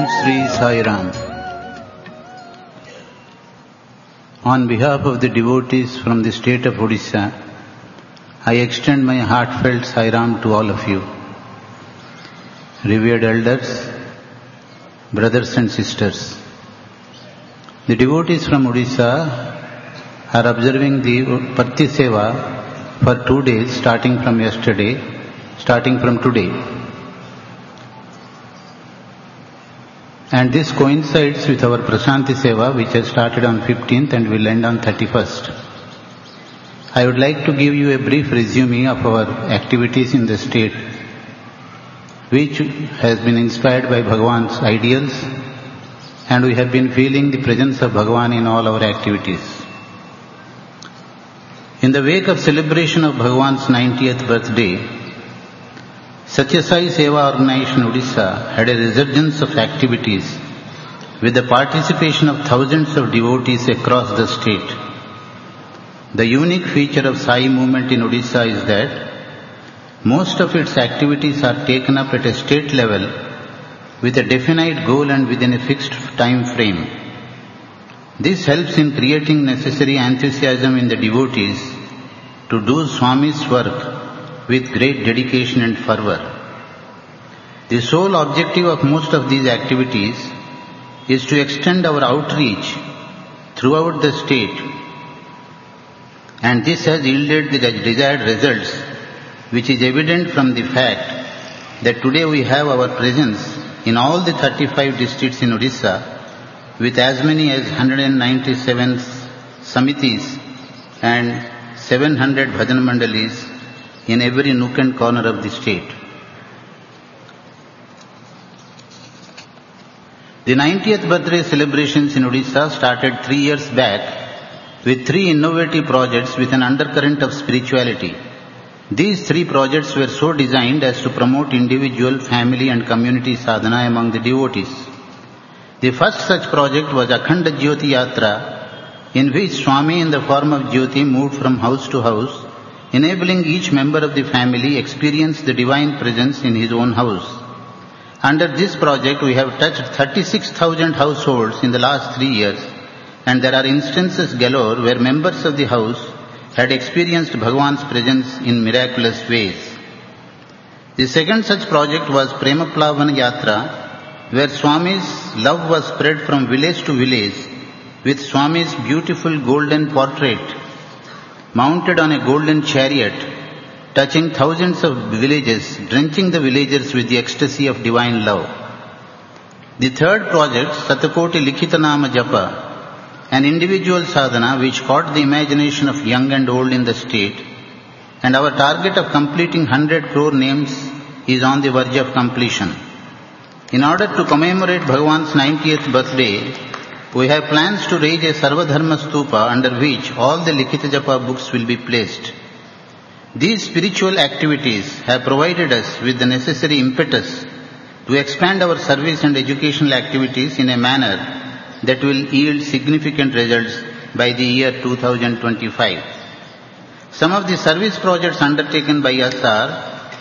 Sri Sai Ram. On behalf of the devotees from the state of Odisha, I extend my heartfelt Sai Ram to all of you. Revered elders, brothers and sisters, the devotees from Odisha are observing the Patti Seva for 2 days starting from today. And this coincides with our Prashanti Seva, which has started on 15th and will end on 31st. I would like to give you a brief resume of our activities in the state, which has been inspired by Bhagavan's ideals, and we have been feeling the presence of Bhagavan in all our activities. In the wake of celebration of Bhagavan's 90th birthday, Satya Sai Seva Organization Odisha had a resurgence of activities with the participation of thousands of devotees across the state. The unique feature of Sai movement in Odisha is that most of its activities are taken up at a state level with a definite goal and within a fixed time frame. This helps in creating necessary enthusiasm in the devotees to do Swami's work with great dedication and fervor. The sole objective of most of these activities is to extend our outreach throughout the state, and this has yielded the desired results, which is evident from the fact that today we have our presence in all the 35 districts in Odisha with as many as 197 samitis and 700 bhajan mandalis in every nook and corner of the state. The 90th birthday celebrations in Odisha started 3 years back with 3 innovative projects with an undercurrent of spirituality. These 3 projects were so designed as to promote individual, family and community sadhana among the devotees. The first such project was Akhanda Jyoti Yatra, in which Swami in the form of Jyoti moved from house to house, enabling each member of the family experience the divine presence in his own house. Under this project, we have touched 36,000 households in the last 3 years, and there are instances galore where members of the house had experienced Bhagavan's presence in miraculous ways. The second such project was Premaplavan Yatra, where Swami's love was spread from village to village with Swami's beautiful golden portrait mounted on a golden chariot, touching thousands of villages, drenching the villagers with the ecstasy of divine love. The third project, Satakoti Likhitanama Japa, an individual sadhana which caught the imagination of young and old in the state, and our target of completing 100 crore names is on the verge of completion. In order to commemorate Bhagavan's 90th birthday, we have plans to raise a Sarvadharma Stupa under which all the Likhita Japa books will be placed. These spiritual activities have provided us with the necessary impetus to expand our service and educational activities in a manner that will yield significant results by the year 2025. Some of the service projects undertaken by us are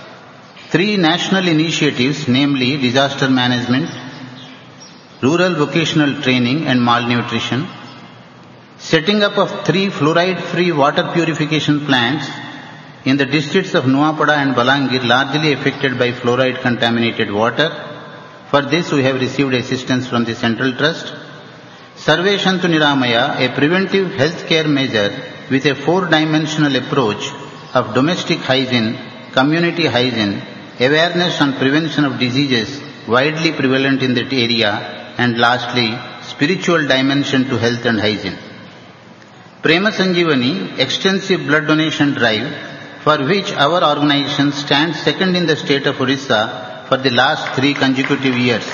3 national initiatives, namely disaster management, rural vocational training and malnutrition, setting up of 3 fluoride-free water purification plants in the districts of Nuapada and Balangir largely affected by fluoride-contaminated water. For this we have received assistance from the Central Trust. Sarve Shantu Niramaya, a preventive healthcare measure with a 4-dimensional approach of domestic hygiene, community hygiene, awareness on prevention of diseases widely prevalent in that area, and lastly, spiritual dimension to health and hygiene. Prema Sanjeevani, extensive blood donation drive, for which our organization stands second in the state of Odisha for the last 3 consecutive years.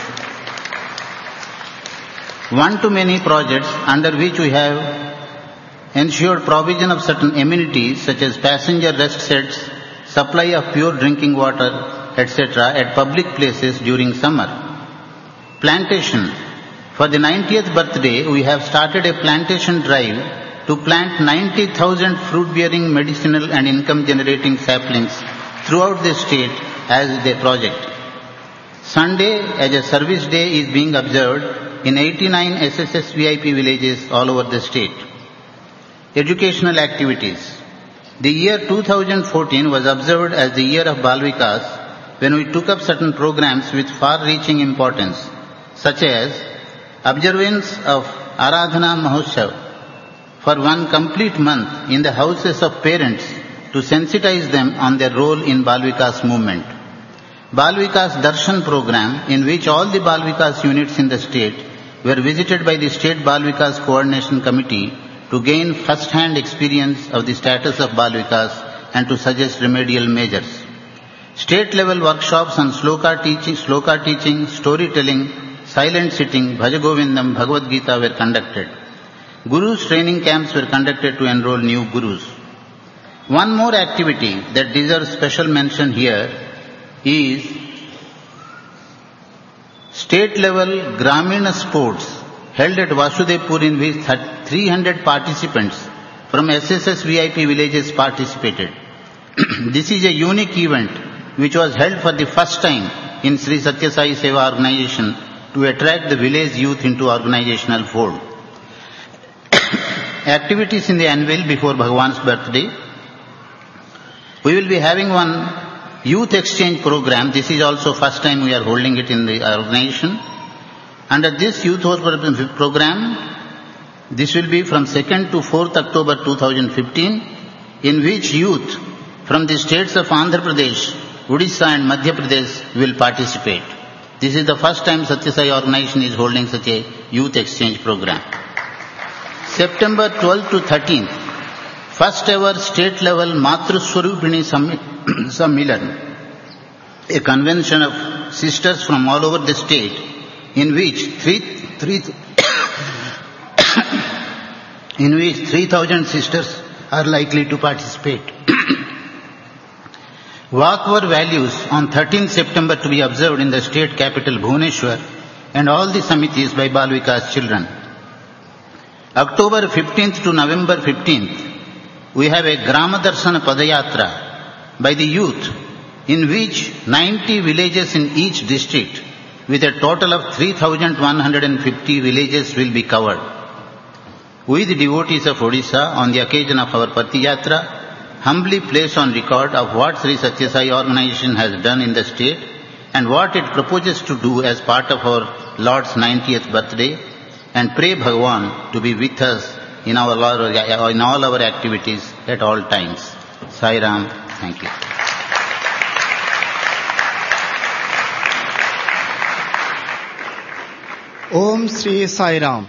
One-to-many projects under which we have ensured provision of certain amenities such as passenger rest sets, supply of pure drinking water, etc. at public places during summer. Plantation. For the 90th birthday, we have started a plantation drive to plant 90,000 fruit-bearing medicinal and income-generating saplings throughout the state as a project. Sunday as a service day is being observed in 89 SSS VIP villages all over the state. Educational activities. The year 2014 was observed as the year of Bal Vikas when we took up certain programs with far-reaching importance, such as observance of Aradhana Mahotsav for one complete month in the houses of parents to sensitize them on their role in Bal Vikas movement. Bal Vikas Darshan program, in which all the Bal Vikas units in the state were visited by the State Bal Vikas Coordination Committee to gain first-hand experience of the status of Bal Vikas and to suggest remedial measures. State-level workshops on sloka teaching, storytelling, silent sitting, Bhajagovindam, Bhagavad Gita were conducted. Gurus training camps were conducted to enroll new gurus. One more activity that deserves special mention here is state-level Gramina sports held at Vasudevpur, in which 300 participants from SSS VIP villages participated. This is a unique event which was held for the first time in Sri Satya Sai Seva organization to attract the village youth into organizational fold. Activities in the anvil before Bhagwan's birthday. We will be having one youth exchange program. This is also first time we are holding it in the organization. Under this youth program, this will be from 2nd to 4th October 2015, in which youth from the states of Andhra Pradesh, Odisha and Madhya Pradesh will participate. This is the first time Satya Sai organization is holding such a youth exchange program. September 12th to 13th, first ever state level Matru Swarupini Sammilan, a convention of sisters from all over the state, in which 3,000 sisters are likely to participate. Vakvar values on 13th September to be observed in the state capital Bhubaneswar and all the samitis by Bal Vikas children. October 15th to November 15th, we have a Grama Darshana Padayatra by the youth, in which 90 villages in each district with a total of 3,150 villages will be covered. We, the devotees of Odisha, on the occasion of our Padayatra, humbly place on record of what Sri Satya Sai organization has done in the state and what it proposes to do as part of our Lord's 90th birthday, and pray Bhagwan to be with us in all our activities at all times. Sai Ram, thank you. Om Sri Sai Ram.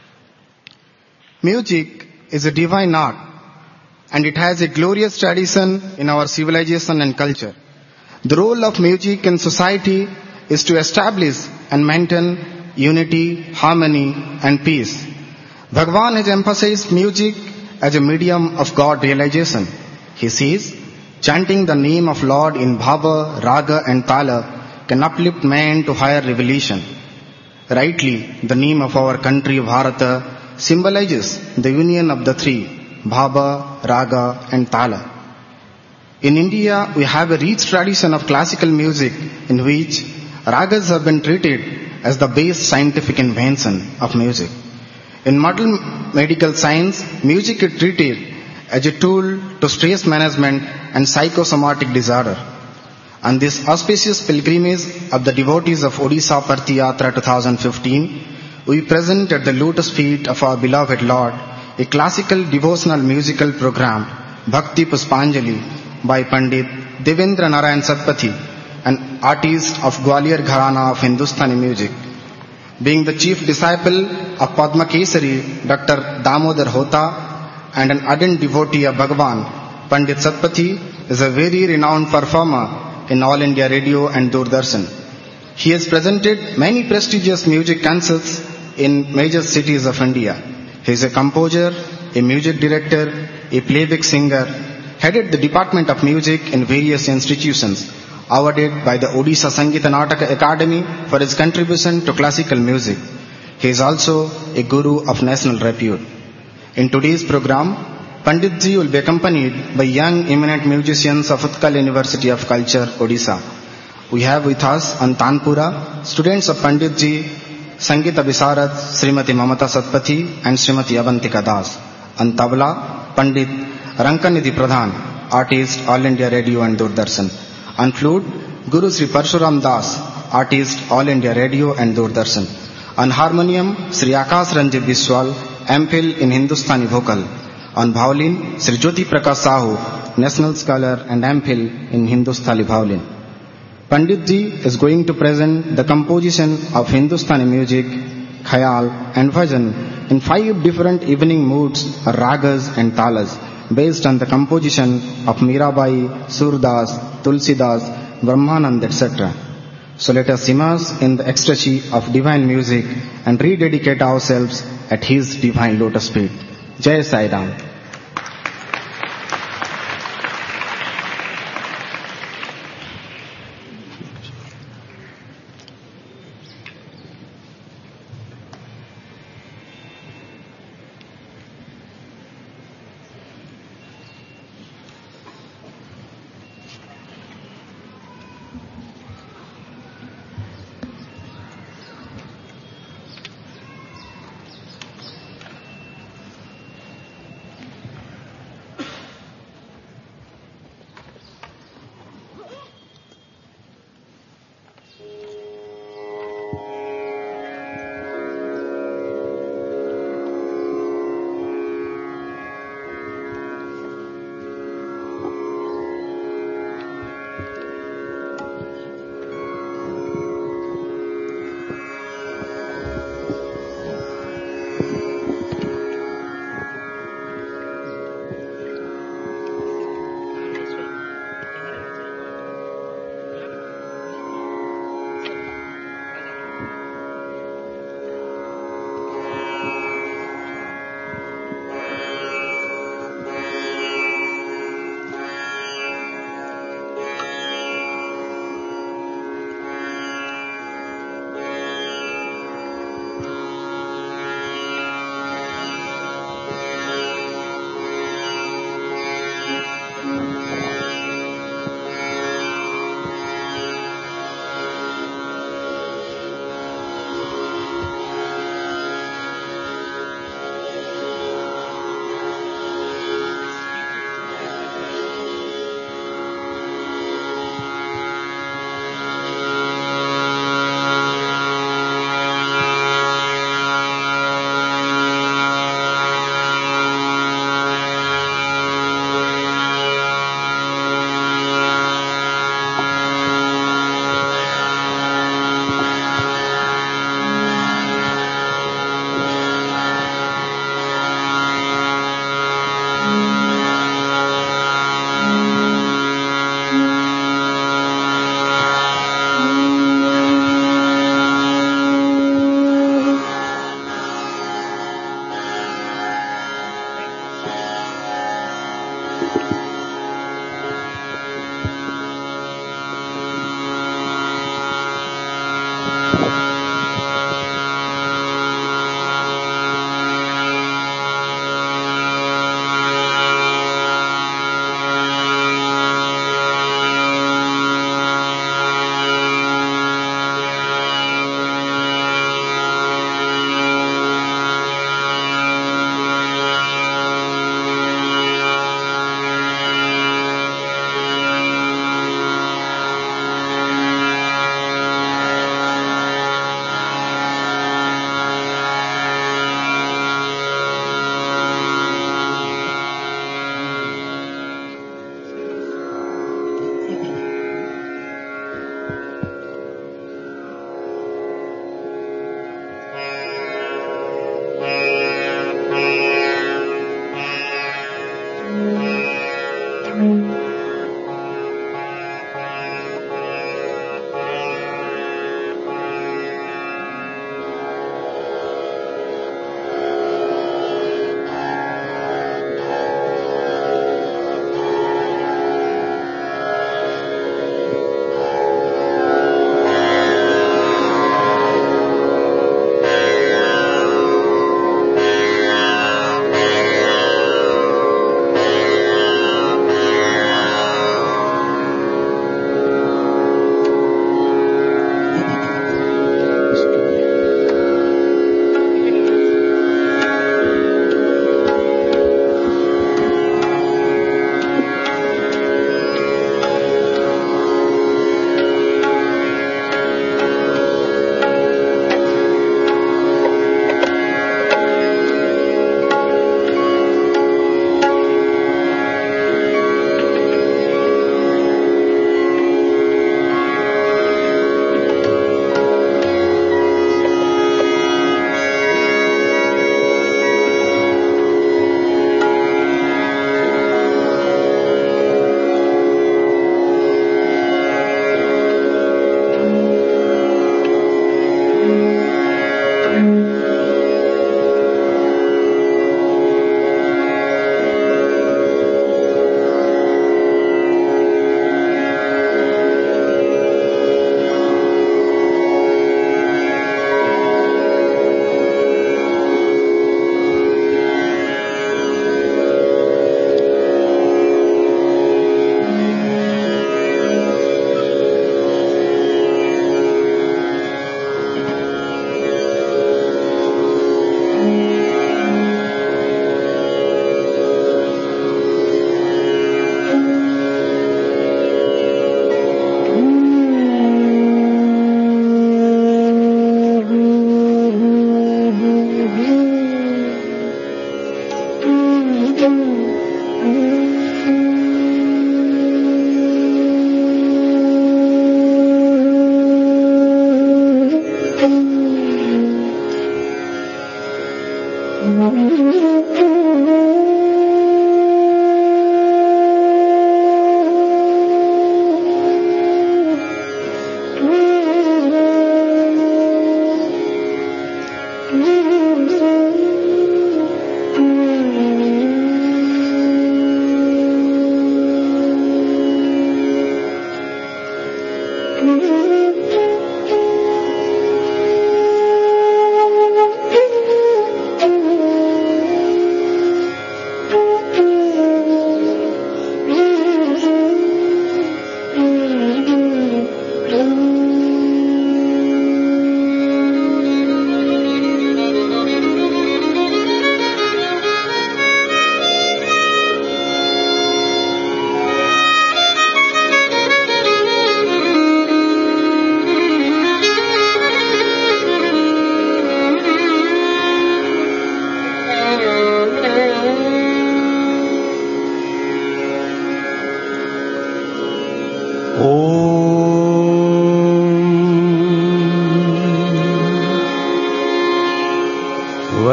Music is a divine art, and it has a glorious tradition in our civilization and culture. The role of music in society is to establish and maintain unity, harmony and peace. Bhagwan has emphasized music as a medium of God realization. He says, chanting the name of Lord in bhava, raga and tala can uplift man to higher revelation. Rightly, the name of our country Bharata symbolizes the union of the three, bhava, raga and tala. In India, we have a rich tradition of classical music in which ragas have been treated as the base scientific invention of music. In modern medical science, music is treated as a tool to stress management and psychosomatic disorder. On this auspicious pilgrimage of the devotees of Odisha Padayatra 2015, we present at the lotus feet of our beloved Lord a classical devotional musical program, Bhakti Puspanjali, by Pandit Devendra Narayan Satpathy, an artist of Gwalior Gharana of Hindustani music. Being the chief disciple of Padma Kesari, Dr. Damodar Hota, and an ardent devotee of Bhagwan, Pandit Satpathy is a very renowned performer in All India Radio and Doordarshan. He has presented many prestigious music concerts in major cities of India. He is a composer, a music director, a playback singer, headed the Department of Music in various institutions, awarded by the Odisha Sangeeta Nataka Academy for his contribution to classical music. He is also a guru of national repute. In today's program, Panditji will be accompanied by young eminent musicians of Utkal University of Culture, Odisha. We have with us on Tanpura students of Pandit Ji, Sangeeta Visarad, Srimati Mamata Satpathy and Srimati Avantika Das. On Tabla, Pandit Rankanidhi Pradhan, artist All India Radio and Doordarshan. On flute, Guru Sri Parshuram Das, artist All India Radio and Doordarshan. On harmonium, Sri Akash Ranjit Biswal, MPhil in Hindustani vocal. On violin, Sri Jyoti Prakash Sahu, national scholar and MPhil in Hindustani violin. Pandit Ji is going to present the composition of Hindustani music, khayal and bhajan in 5 different evening moods, ragas and talas based on the composition of Mirabai, Surdas, Tulsidas, Brahmanand, etc. So let us immerse in the ecstasy of divine music and rededicate ourselves at His divine lotus feet. Jai Sai Ram.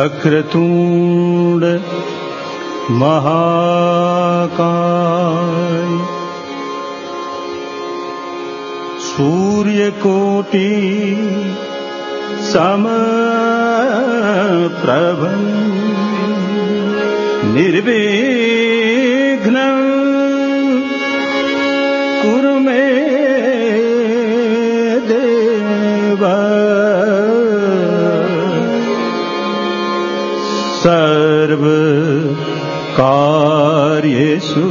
Vakratunda महाकाय सूर्यकोटि समप्रभ निर्विघ्नं कुरु मे देव सर्व कार्येषु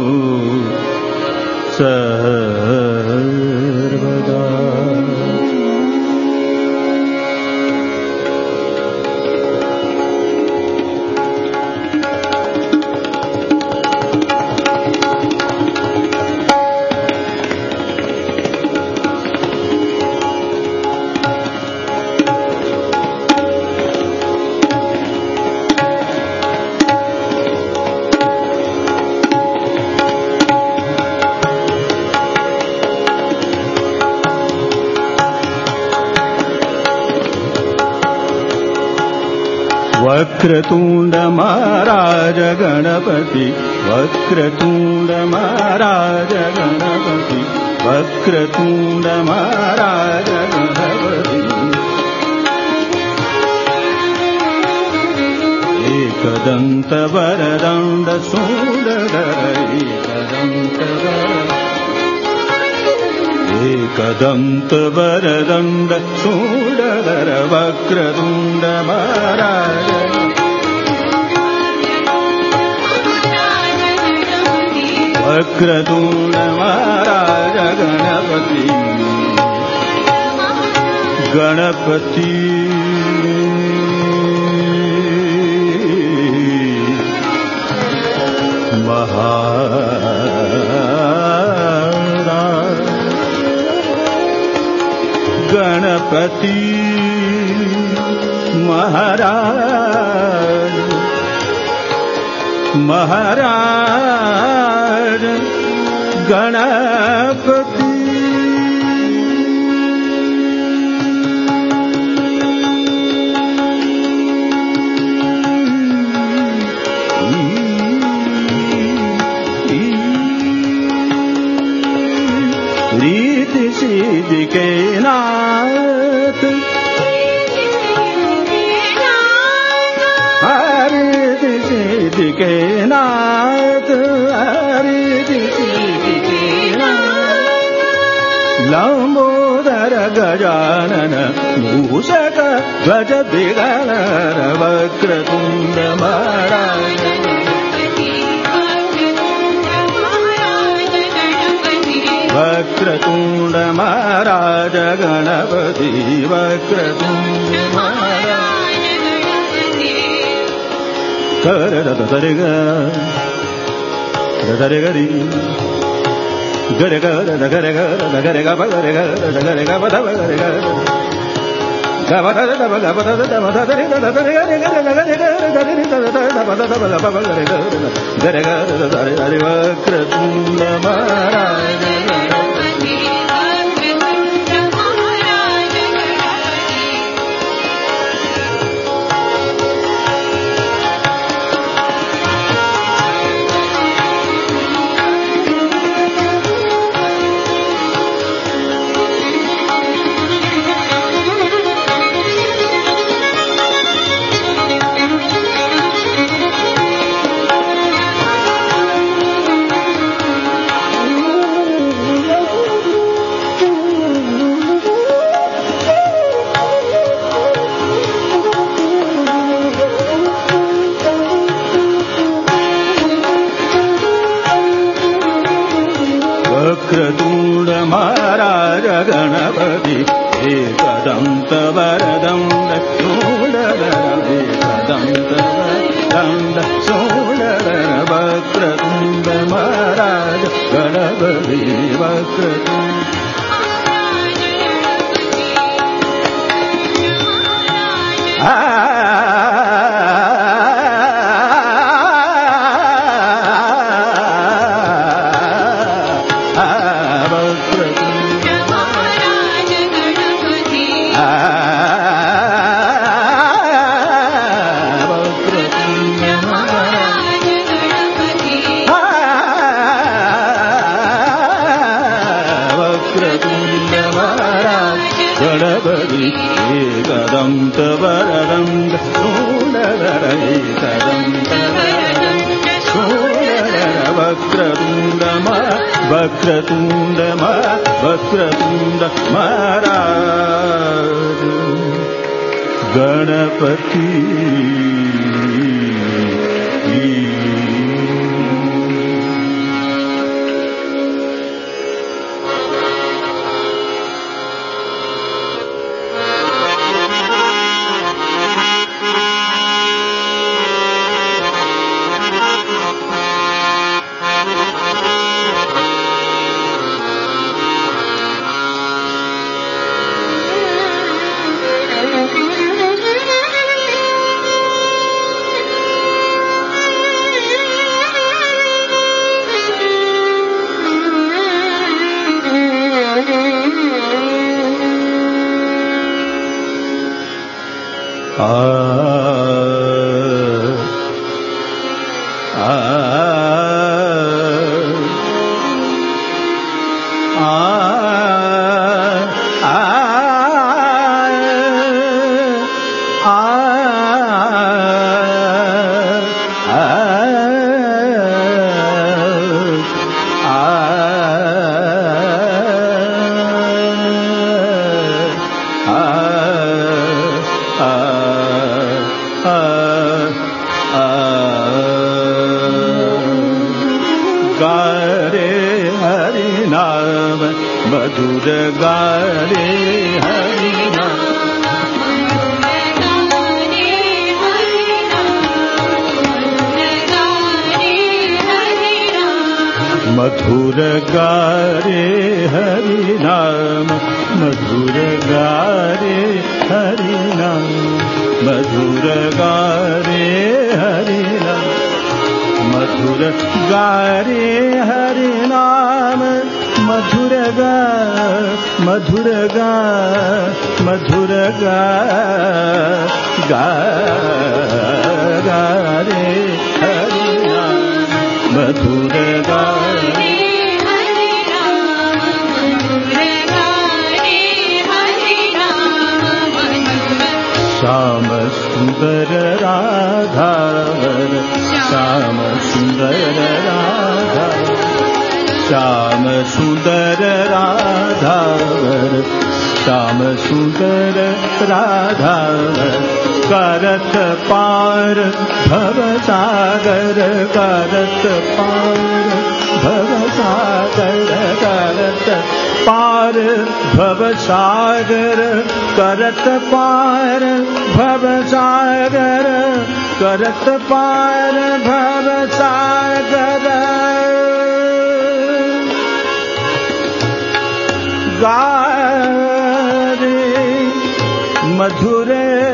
सर्वदा। वक्रतुंड महाराज गणपति वक्रतुंड महाराज गणपति वक्रतुंड महाराज गणपति एकदंत वरदंड सूंदर एकदंत वरदंड सूंदर वक्रतुंड महाराज वक्रतुंड महाराज गणपति गणपति महाराज गणपति महाराज महाराज गणपति रीति सिद्धि के नाथ रीति सिद्धि के नाथ रीति सिद्धि के नाथ लंबोदर गजानन मूषक ध्वज दिगंबर वक्रतुंड महाराज वक्रतुंड महाराज गणपति वक्रतुंड महाराज कर दरे ग दरे गरी गरे ग दरे ग दरे ग बरे ग दरे ग बद बरे ग गबद दब गबद दब दरे ग दरे ग दरे ग दरे ग बद दब बरे ग दरे ग दरे वक्रतुंड महाराज वक्रतुंड महाराज गणपति एकदंत वरदंड सूंदर एकदंत वरदंड सूंदर वक्रतुंड महाराज गणपति वक्रतुंड గణపతి ఏకదంత వరదండ శూలధర ఏకదంత శూలధర వక్రతుండ వక్రతుండ వక్రతుండ మహారాజ్ గణపతి मधुर गारे हरिना मधुर गारे हरिनाम मधुर गारे हरिनाम मधुर गारे हरिनाम मधुर गारे हरिनाम मधुर गा मधुर गा मधुर गा गा रे हरिनाम मधुर गा श्याम सुंदर राधावर श्याम सुंदर राधा श्याम सुंदर राधावर श्याम सुंदर राधावर करत पार भव सागर करत पार भव सागर करत पार भव सागर करत पार भव सागर करत पार भव सागर गारे मधुर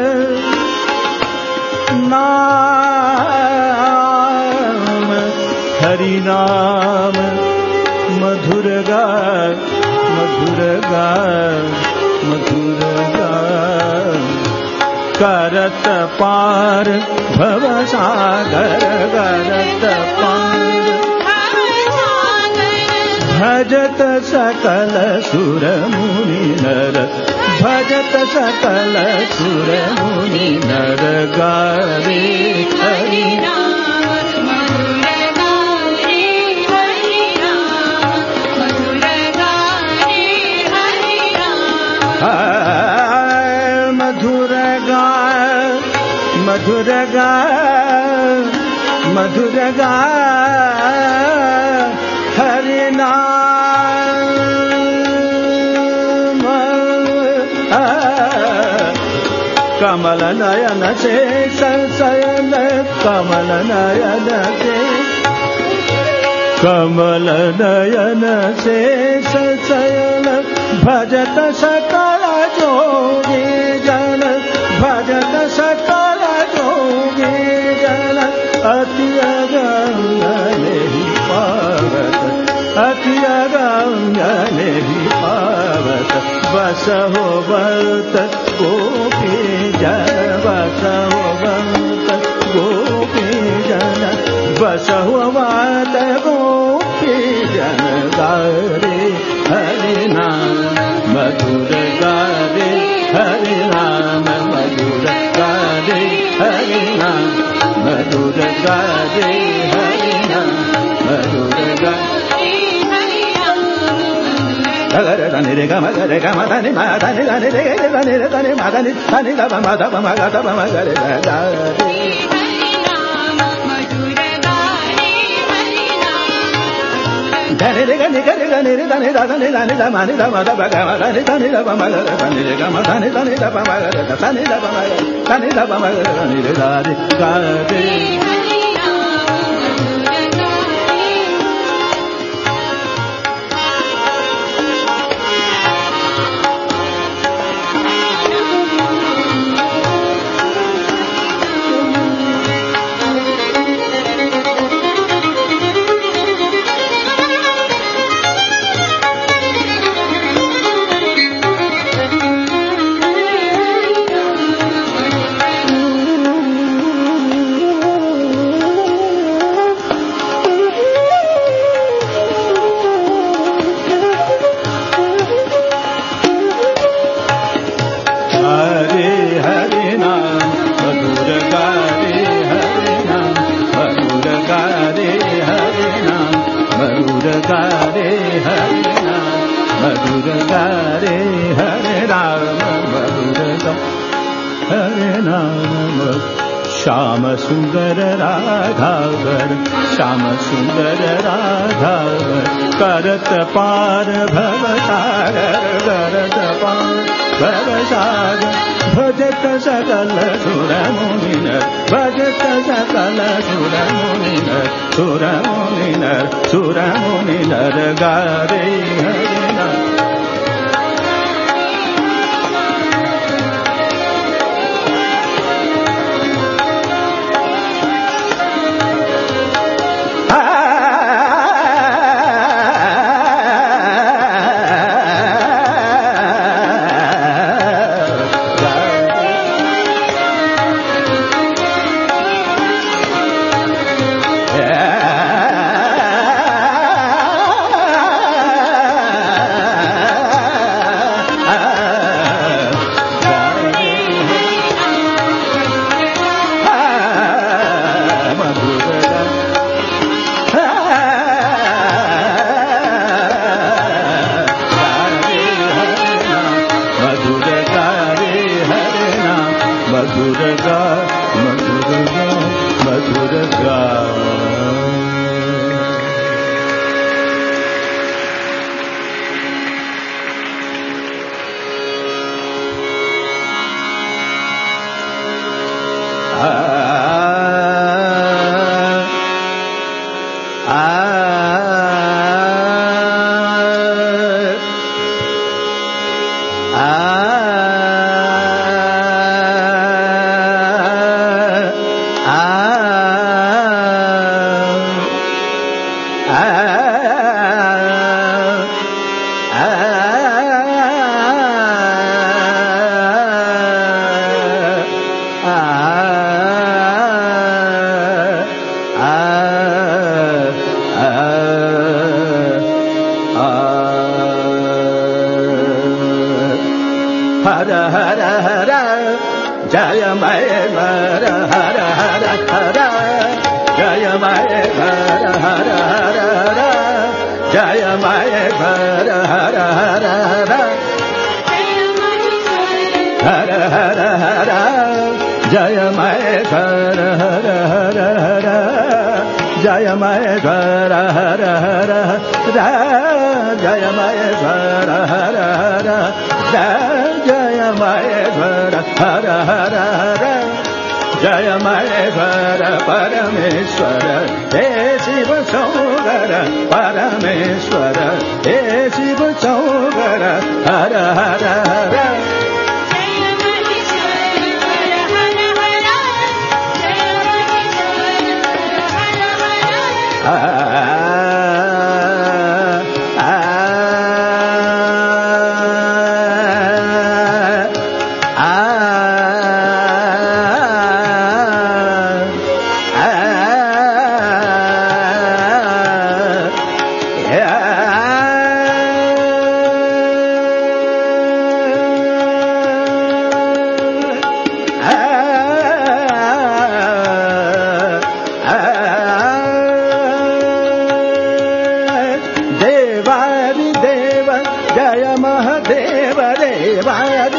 नाम हरि नाम मधुर गा मधुर गा मधुर गा करत पार भव सागर करत पार भजत सकल सुर मुनि नर भजत सकल सुर मुनि नर गारे हरि मधुर गा मधुर गा मधुर गा हरि नाम कमल नयन से शयन कमल नयन से कमल नयन से शयन भजत सकल जोगी जन भजत सकल जोगी जन अति अगम्य पावत अति अगम्य पावत बस हो बत गोपी जन बस हो बत गोपी जन बस हो बत गोपी जन गारे हरि नाम मधुर गारे re ga ma ga re ga ma da ni da ni re da ni ma da ni da ba ma ga re ga re Dani re ga ni ga ni da ni da ma ni da ma da ba ga ma da ni da ba ma ga da ni re ga ma da ni da ba ma ga da ni da ba ma ga da ni da ba ma ga da ni re ga re Shyam सुंदर राघवर श्याम सुंदर राघवर करत पार भवसागर करत पार भवसागर भजत सकल सुर मुनिनर भजत सकल सुर मुनिनर सुर मुनिनर सुर मुनिनर गारे हरिनाम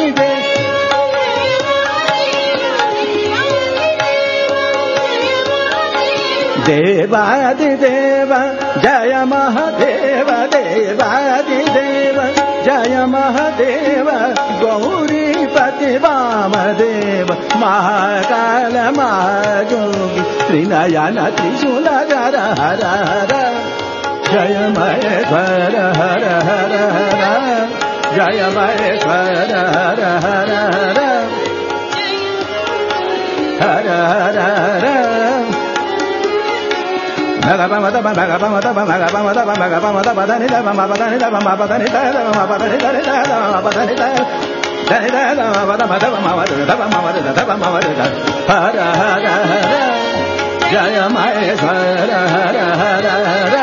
దేవాదిదేవ జయ మహాదేవ దేవాదిదేవ జయ మహాదేవ గౌరీపతి వామదేవ మహాకాల మహాయోగి త్రినయన త్రిశూలధర హర హర జయ మహేశ్వర హర హర హర జయ మహేశ్వర హర హర హర హర హర హర భగవద భగవద భగవద భగవద పదని దమ పదని దమ పదని దమ పదని దమ పదని దమ పద పద మవద దమ మవద దమ మవద హర హర హర జయ మహేశ్వర హర హర హర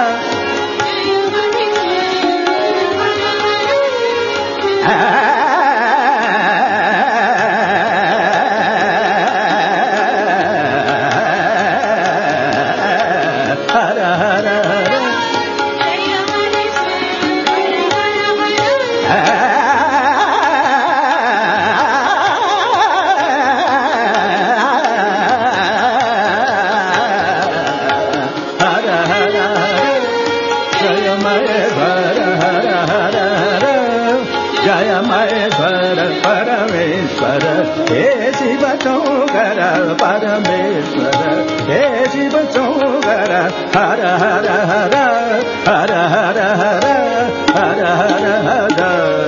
परमेश्वर हे शिव चौगर परमेश्वर हे शिव चौगर हर हर हर हर हर हर हर हर हर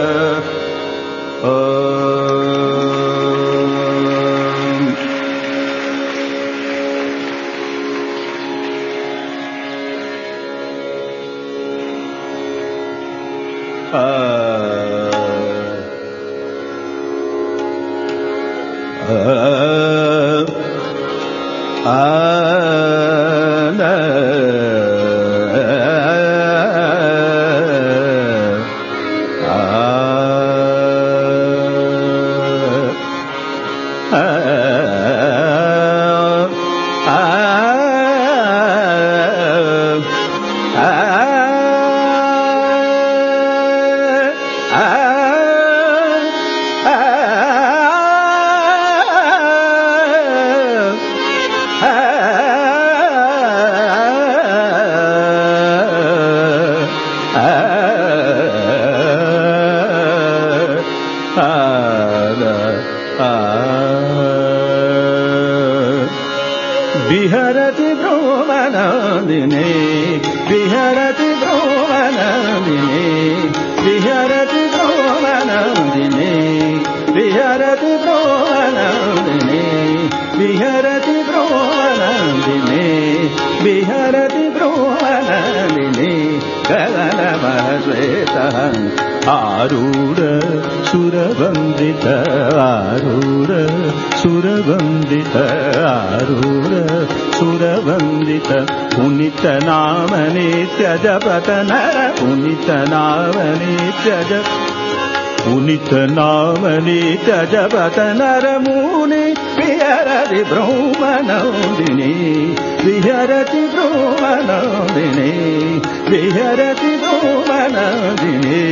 विहरति ब्रह्मनंदिने विहरति ब्रह्मनंदिने विहरति ब्रह्मनंदिने विहरति ब्रह्मनंदिने विहरति ब्रह्मनंदिने विहरति ब्रह्मनंदिने गगनमश्वेतः आरूढ सुरवन्दित आरूढ सुरवन्दित आरूढ सुरवन्दित पुनित नाम नित्य जपत नर पुनित नाम नित्य जप पुनित नाम नित्य जपत नर मुनि विहरति ब्रह्मनंदिनी विहरति ब्रह्मनंदिनी विहरति ब्रह्मनंदिनी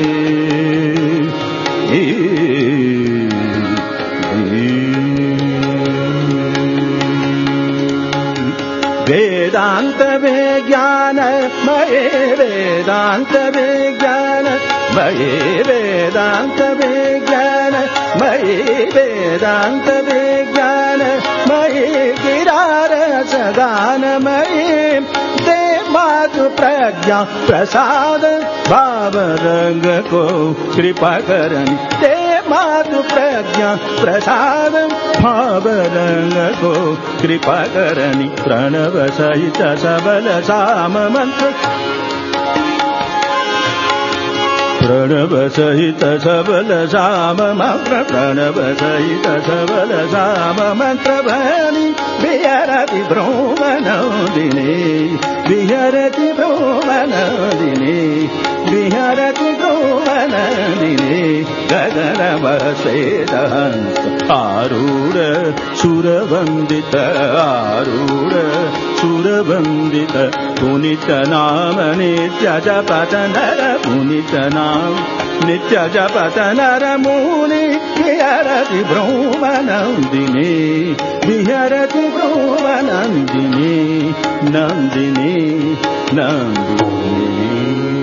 वेदांत विज्ञान मये वेदांत विज्ञान मये वेदांत विज्ञान मये वेदांत विज्ञान मये गिरारस गान मये दे मातु प्रज्ञा प्रसाद भाव रंग को कृपा करनी दे मातु प्रज्ञा प्रसाद भाव रंग को कृपा करनी प्रणव सहित सबल साम मंत्र प्रणव सहित सबल साम मंत्र प्रणव सहित सबल साम मंत्र भनी विहरति ब्रह्मनंदिने विहरति ब्रह्मनंदिने विहरति ब्रह्मनंदिने गगनमश्वेतः आरूढ सुरवन्दित आरूढ सुरवन्दित पुनित नाम नित्य जपत नर पुनित नाम నిత్య జపత నరముని విహరతి బ్రహ్మనందిని విహరతి బ్రహ్మనందిని నందిని నందిని.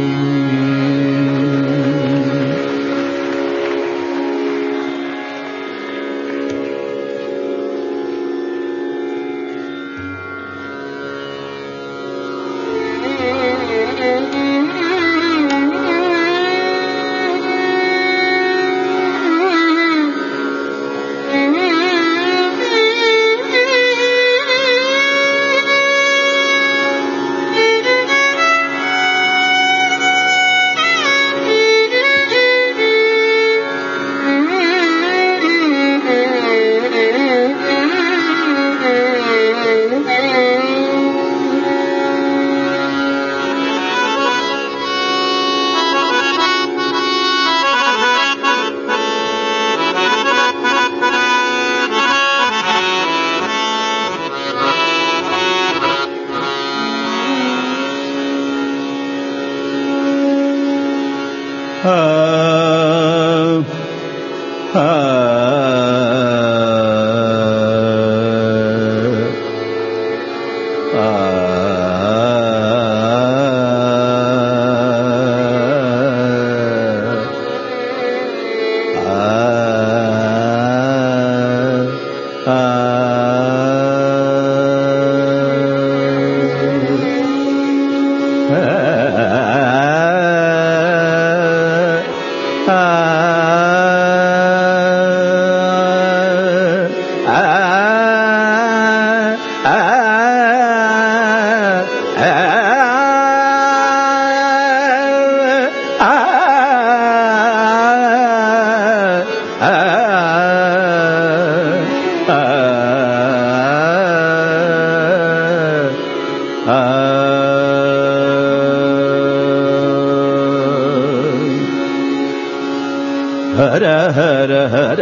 హర హర హర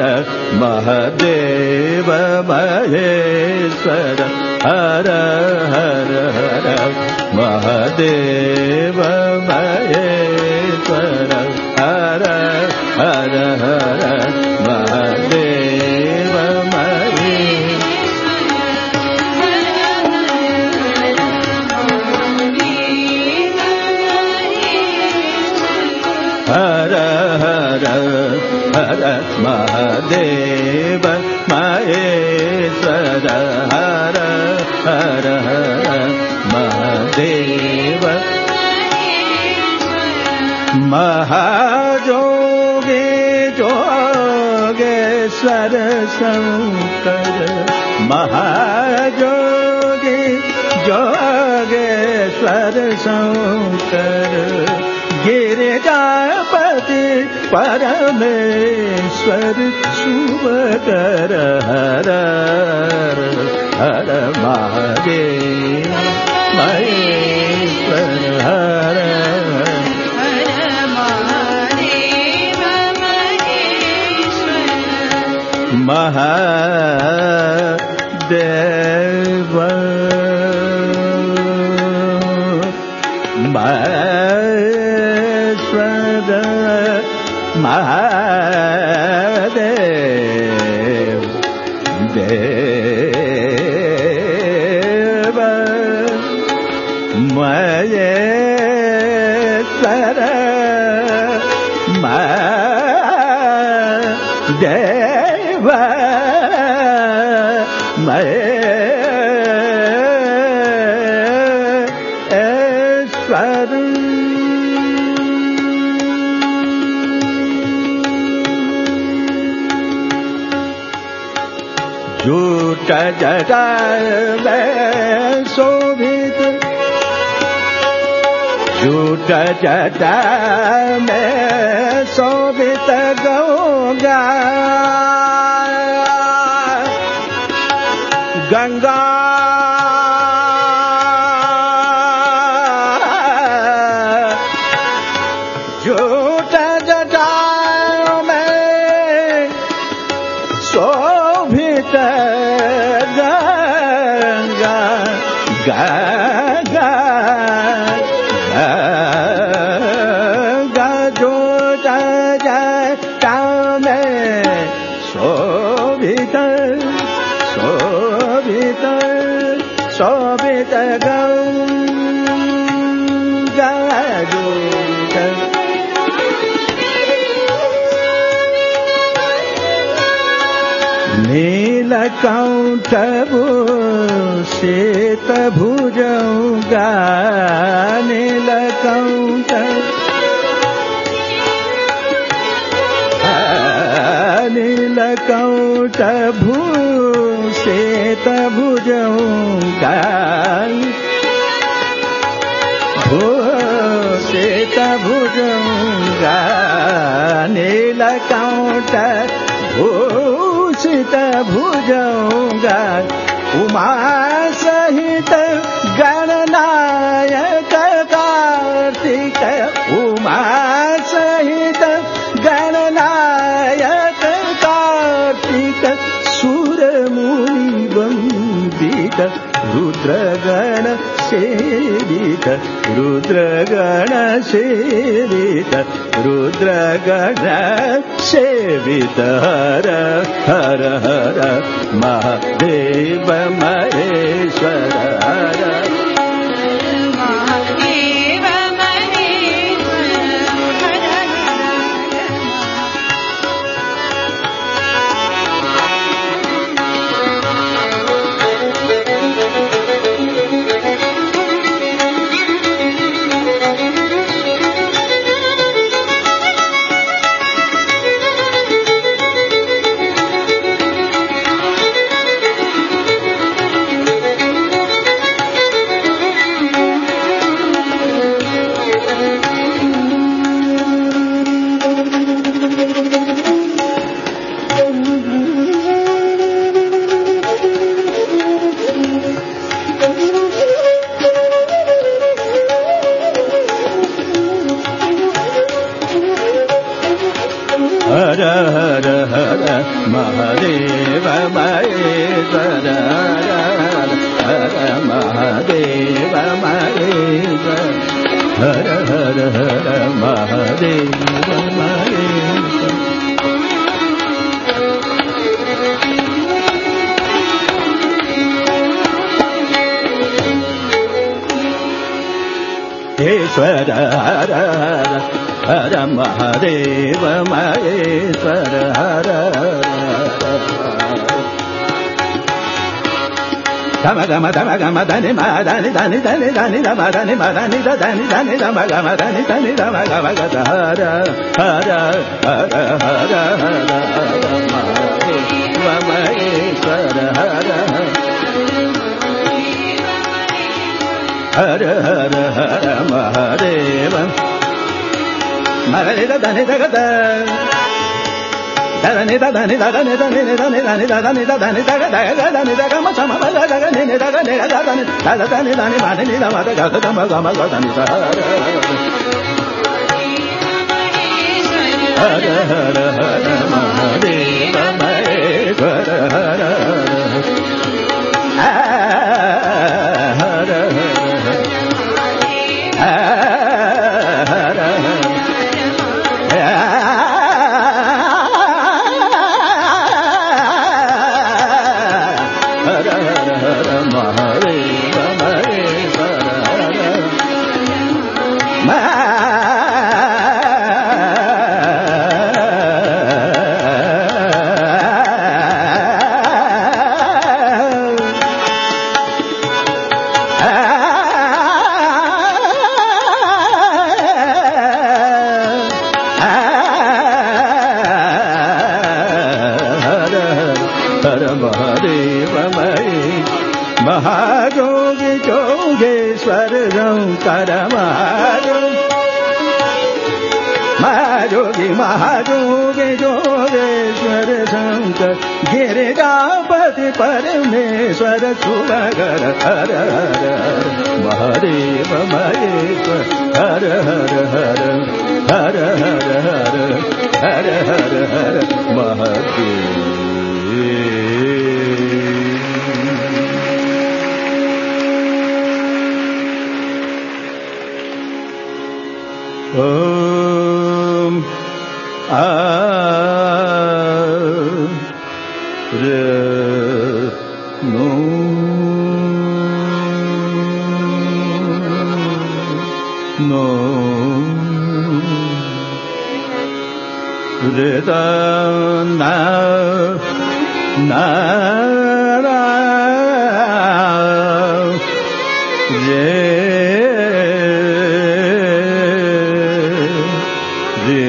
మహదేవ మహేశ్వర హర హర హర మహదేవ మహేశ్వర హర హర హర మహదేవ హర హర హర మహదేవ మహేశ్వర హర హర హర మహదేవ మహాజోగే జోగేశ్వర శంకర మహాజోగే జోగేశ్వర శంకర गिरिजापति परमेश्वर शुभकर हर हर महादेव महेश्वर हर हर महादेव महेश्वर महादेव महादेव देव महेश्वर महादेव महेश्वर झूठ जटा में शोभित झूठ जटा में शोभित गंगा गंगा झूठ जटा में शोभित गंगा गंगा गंगा झूठ శ్వేత గంగాజోత నీలకంఠభూ శ్వేతభుజంగా నీలకంఠ నీలకంఠభూ శ్వేతభుజంగా శ్వేతభుజంగా నీలకంఠ భూషిత భుజంగా ఉమా సహిత గణనాయక కార్తిక ఉమా సహిత గణనాయక కార్తిక సురముని వందిత రుద్రగణ సేవిత రుద్రగణ సేవిత రుద్రగణ సేవిత హర హర హర మహాదేవ మహేశ్వర హర హర హర హర మహాదేవ మహేశ్వర హర హర మహాదేవ మహేశ్వర హర హర హర మహాదేవ మహేశ్వర ఈశ్వర హర హర హర మహాదేవ మహేశ్వర హర గమ గమ గమ గమ ధని మదని ధని ధని ధని రమ ధని మదని ధని ధని రమ గమ ధని ధని రమ గమ గత హర హర హర హర హర మహాదేవ మహేశ్వర హర హర హర హర మహాదేవ మరని దని దగద దని దని దని దని దని దని దని దని దగ దగ దని దగ మమ బల దగ ని దగ ని దని దని దని మని ని మద గద గమ గమ దని హర హర హర హర మహాదేవ మహేశ్వర హర హర महायोगी योगेश्वर शंकर महायोगी महायोगी योगेश्वर शंकर गिरिजापति परमेश्वर सुभगर हर हर महादेव महेश्वर हर हर हर हर हर हर हर हर हर Mahadev Om No na na re re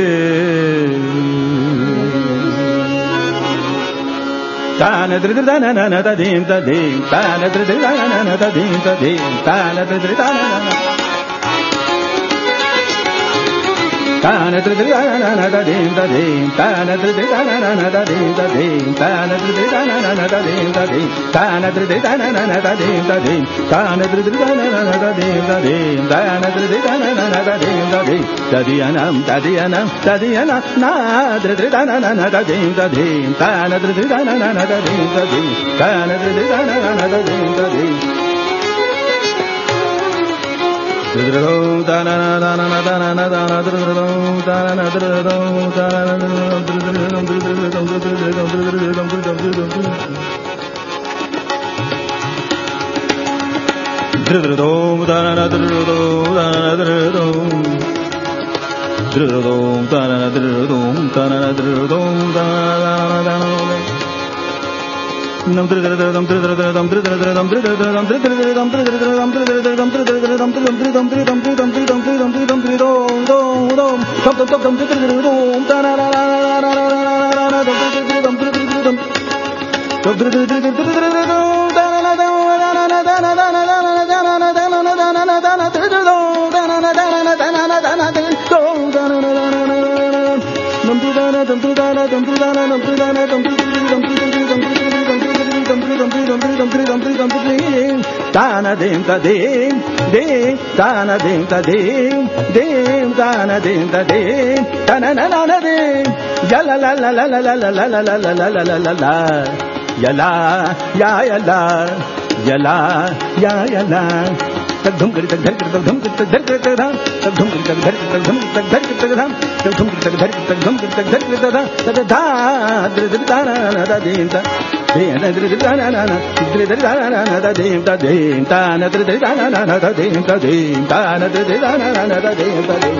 ta na dri da na na da dim ta dim ta na dri da na na da dim ta dim ta na dri da na na Tana dri da na na da dim da dim tana dri da na na da dim da dim tana dri da na na da dim da dim tana dri da na na da dim da dim tana dri da na na da dim da dim tana dri da na na da dim da dim tadiyanam tadiyanam tadiyanam na dri da na na da dim da dim tana dri da na na da dim da dim tana dri da na na da dim da dim Drum da na na da na da na da na drum da na na drum da na na Nam dum dum dum dum dum dum dum dum Tana dim ta dim dim tana dim ta dim dim tana dim ta dim tana na na na dim ya la la la la la la la la la la la la la la la ya la ya ya la ya la ya ya la tak dhum kari tak dhar tak dhum tak dhar tak dham tak dhum kari tak dhar tak dhum tak dhar tak dham tak dhum kari tak dhar tak dhum tak dhar tak dham tak dha dri dri ta na na da dim ta dim na dri dri ta na na dri dri ta na na da dim ta dim ta na dri dri ta na na da dim ta dim ta na dri dri ta na na da dim ta dim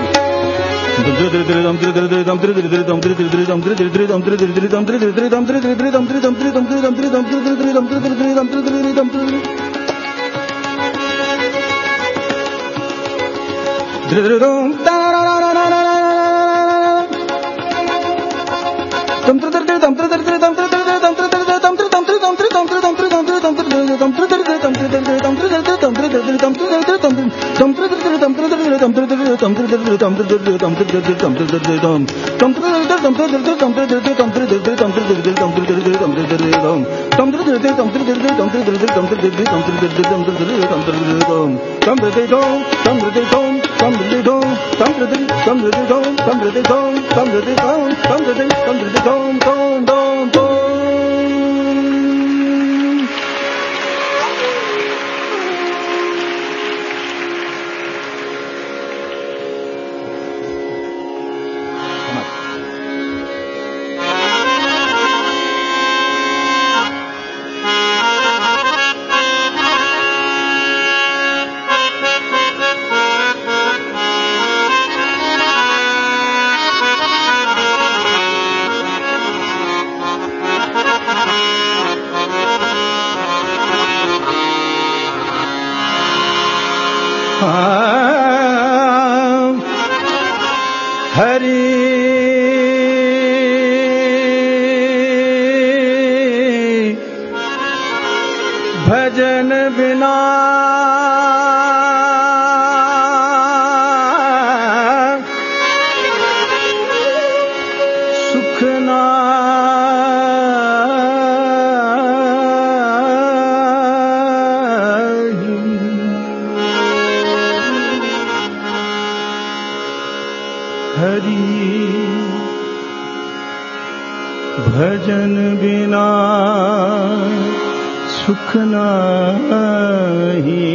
भजन बिना सुख नाही हरि भजन बिना सुख नाही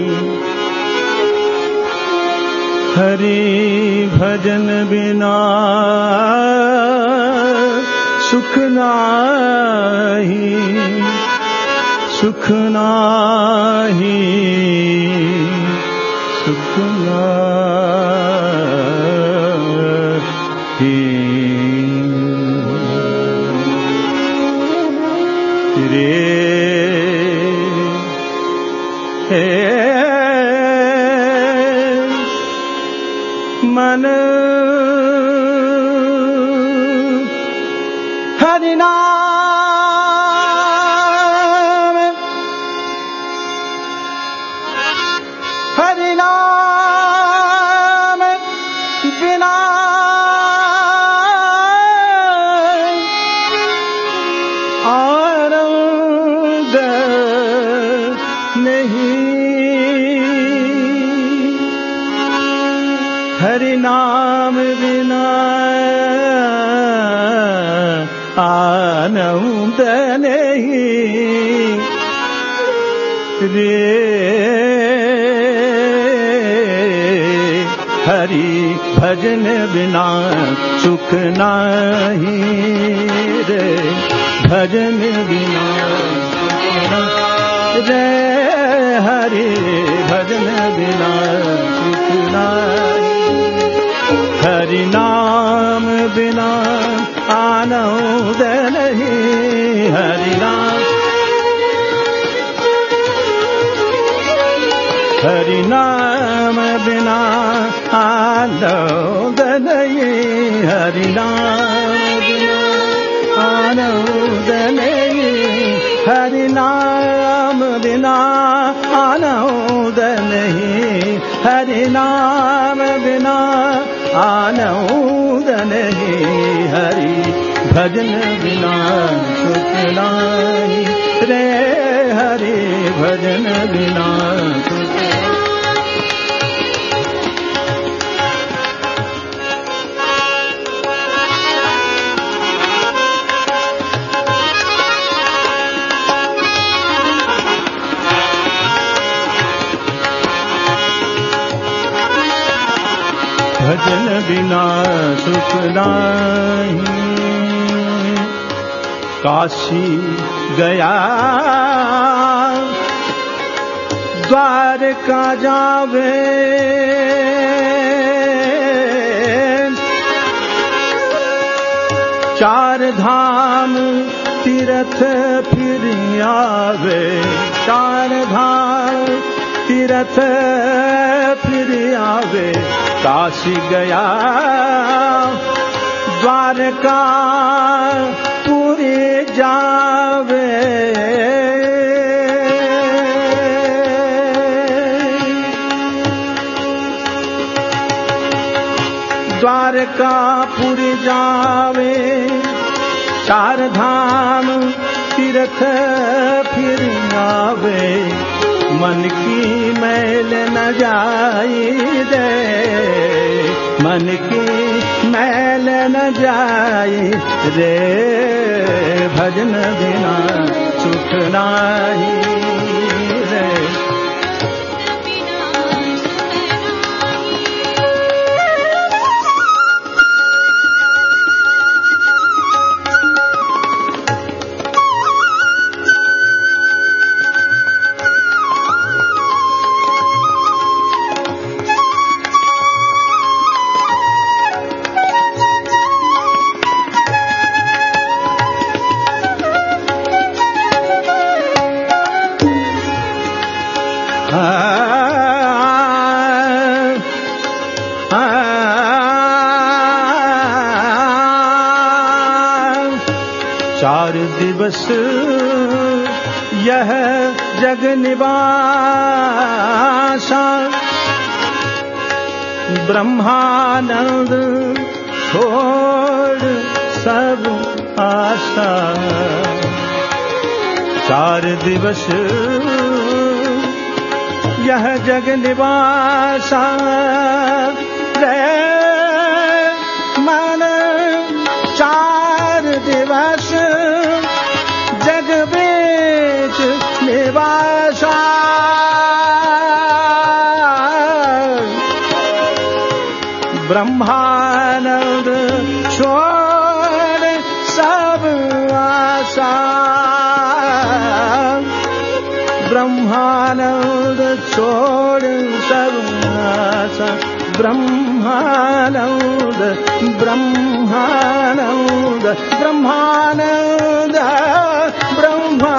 हरि भजन बिना सुख नाही सुख नाही सुख नाही रे मन हरि नाम बिना आनंद नहीं, हरि नाम बिना आनंद नहीं रे। हरि भजन बिना सुख नहीं रे, भजन बिना रे, हरि भजन बिना सुख नहीं, हरि नाम बिना आनंद नहीं, हरि नाम, हरि नाम बिना आनंद नहीं, हरि नाम बिना आनंद नहीं, हरि नाम बिना आनंद नहीं, हरि नाम बिना आनंद नहीं, हरि भजन बिना सुख नहीं रे, हरि भजन बिना सुख। भजन बिना सुख नहीं, काशी गया द्वारका जावे, चार धाम तीर्थ फिर आवे, चार धाम तीर्थ फिर आवे, काशी गया द्वारका पूरी जावे, द्वारका पूरी जावे, चार धाम तीर्थ फिर आवे, मन की मैल न जाई दे, मन की मैल न जाई रे, भजन बिना सुख नहीं रे। चार दिवस यह जग निवासा, ब्रह्मानंद छोड़ सब आशा, चार दिवस यह जग निवासा, रे मन चार दिवस जग बीच निवासा, ब्रह्मानंद छोड़ सब आशा, ब्रह्मानंद छोड़ सब आशा, ब्रह्मानंद ब्रह्मानंद ब्रह्मानंद ब्रह्मा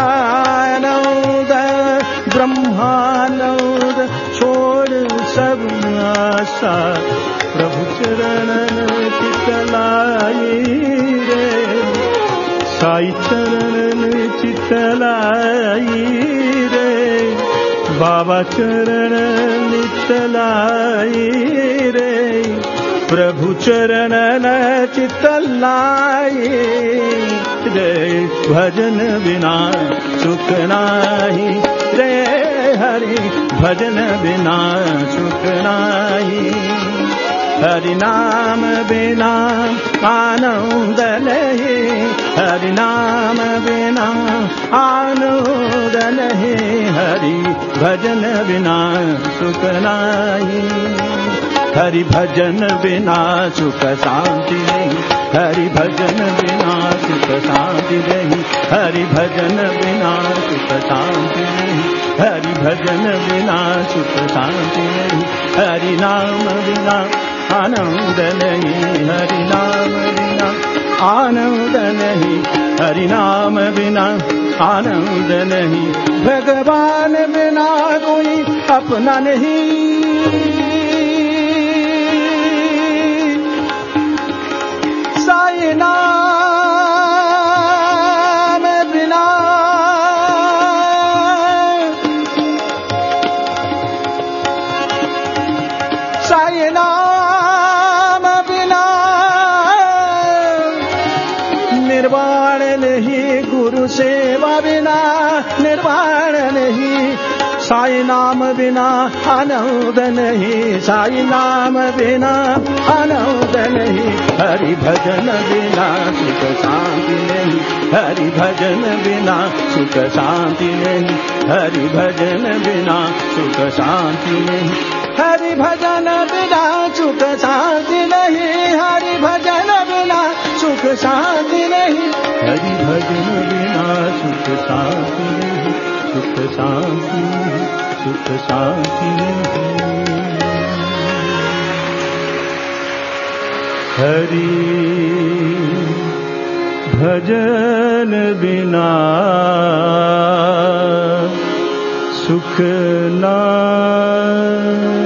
सा प्रभु चरणन चितलाई रे, साई चरणन चितलाई रे, बाबा चरणन चितलाई रे, प्रभु चरणन चितलाई रे, भजन बिना सुख नाही रे हरि, भजन बिना सुख नाही, हरि नाम बिना आनंद नहीं, हरि नाम बिना आनंद नहीं, हरि भजन बिना सुख नाही, हरि भजन बिना सुख शांति नहीं, हरि भजन बिना सुख शांति नहीं, हरि भजन बिना सुख शांति नहीं, हरि भजन बिना सुख शांति नहीं, हरि नाम बिना आनंद नहीं, हरि नाम बिना आनंद नहीं, हरि नाम बिना आनंद नहीं, भगवान बिना कोई अपना नहीं, साई नाम बिना, साई नाम बिना निर्वाण नहीं, गुरु सेवा बिना निर्वाण नहीं, साई नाम बिना आनंद नहीं, साई नाम बिना आनंद नहीं, हरि भजन बिना सुख शांति नहीं, हरि भजन बिना सुख शांति नहीं, हरि भजन बिना सुख शांति नहीं, हरि भजन बिना सुख शांति नहीं, हरि भजन बिना सुख शांति नहीं, हरि भजन बिना सुख शांति नहीं, सुख शांति सुख शांति नहीं, हरि भजन बिना सुख नहीं।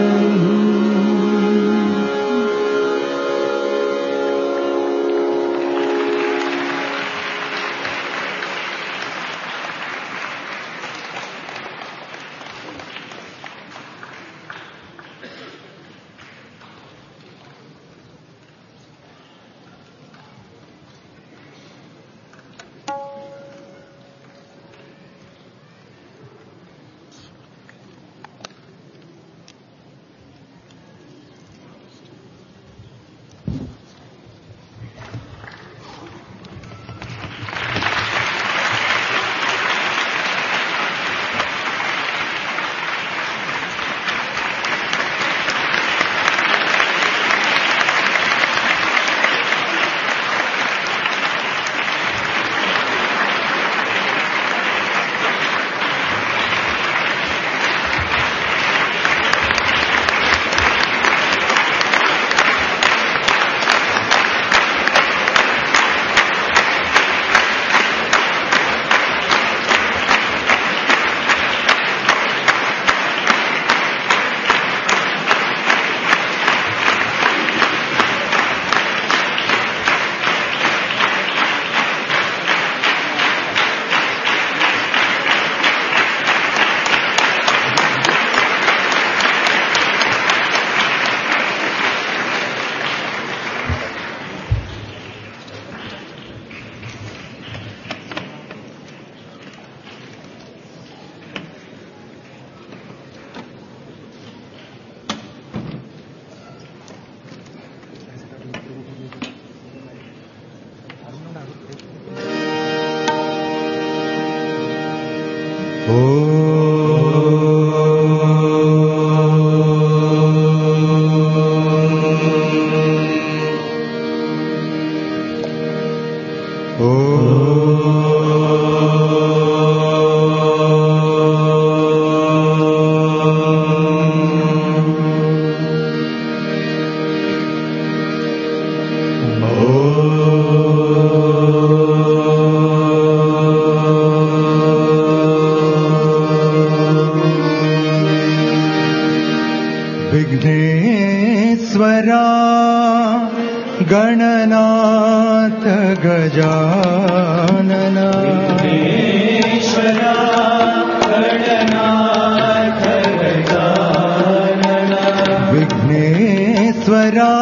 विघ्नेश्वरा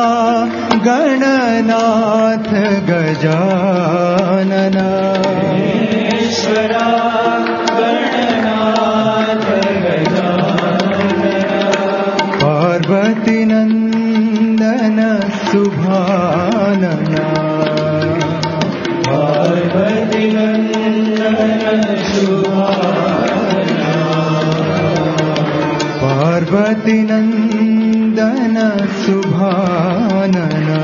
गणनाथ गजानना पार्वती नंदन सुभानना पार्वती नंदन सुभानना पार्वती नंदन सुभानना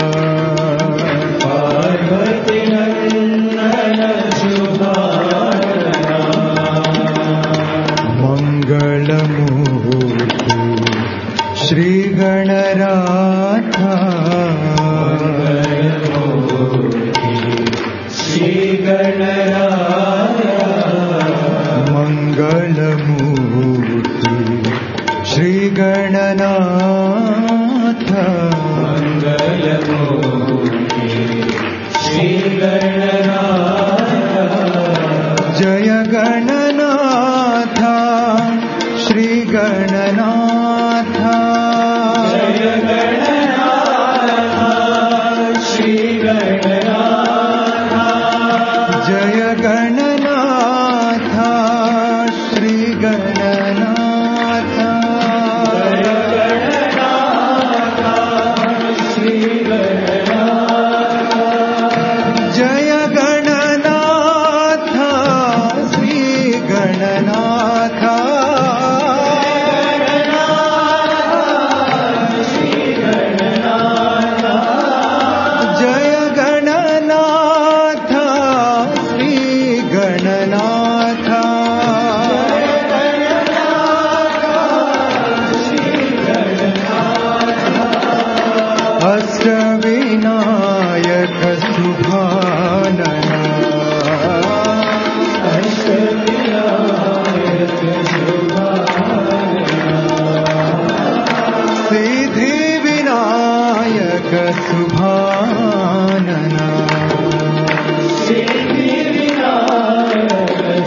पार्वती नंदन सुभानना मंगलमूर्ति श्री गणराधा श्री गणराधा मंगलमूर्ति श्री गणनाथ मंगलमूर्ति श्री गणनाथ जय गणनाथ श्री गणनाथ जय गणनाथ श्री गणनाथ जय गणनाथ श्री गणनाथ जय गणनाथ श्री गणनाथ जय गणनाथ श्री गणनाथ अष्टविनायक सुभानना अष्टविनायक सुभानना सिद्धि विनायक सुभानना सिद्धि विनायक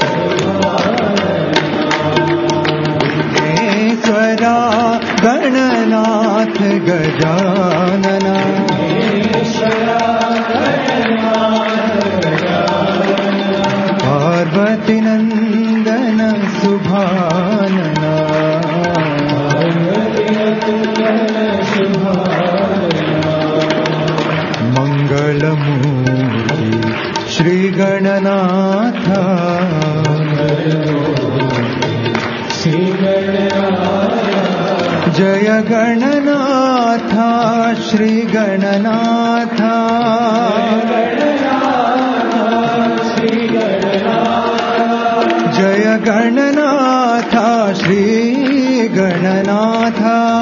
विघ्नेश्वरा गणनाथ गजानना पार्वती नंदन सुभानना मंगलमूर्ति श्री गणनाथ श्री गणनाथ जय गणनाथ श्री गणनाथ जय गणनाथ श्री गणनाथ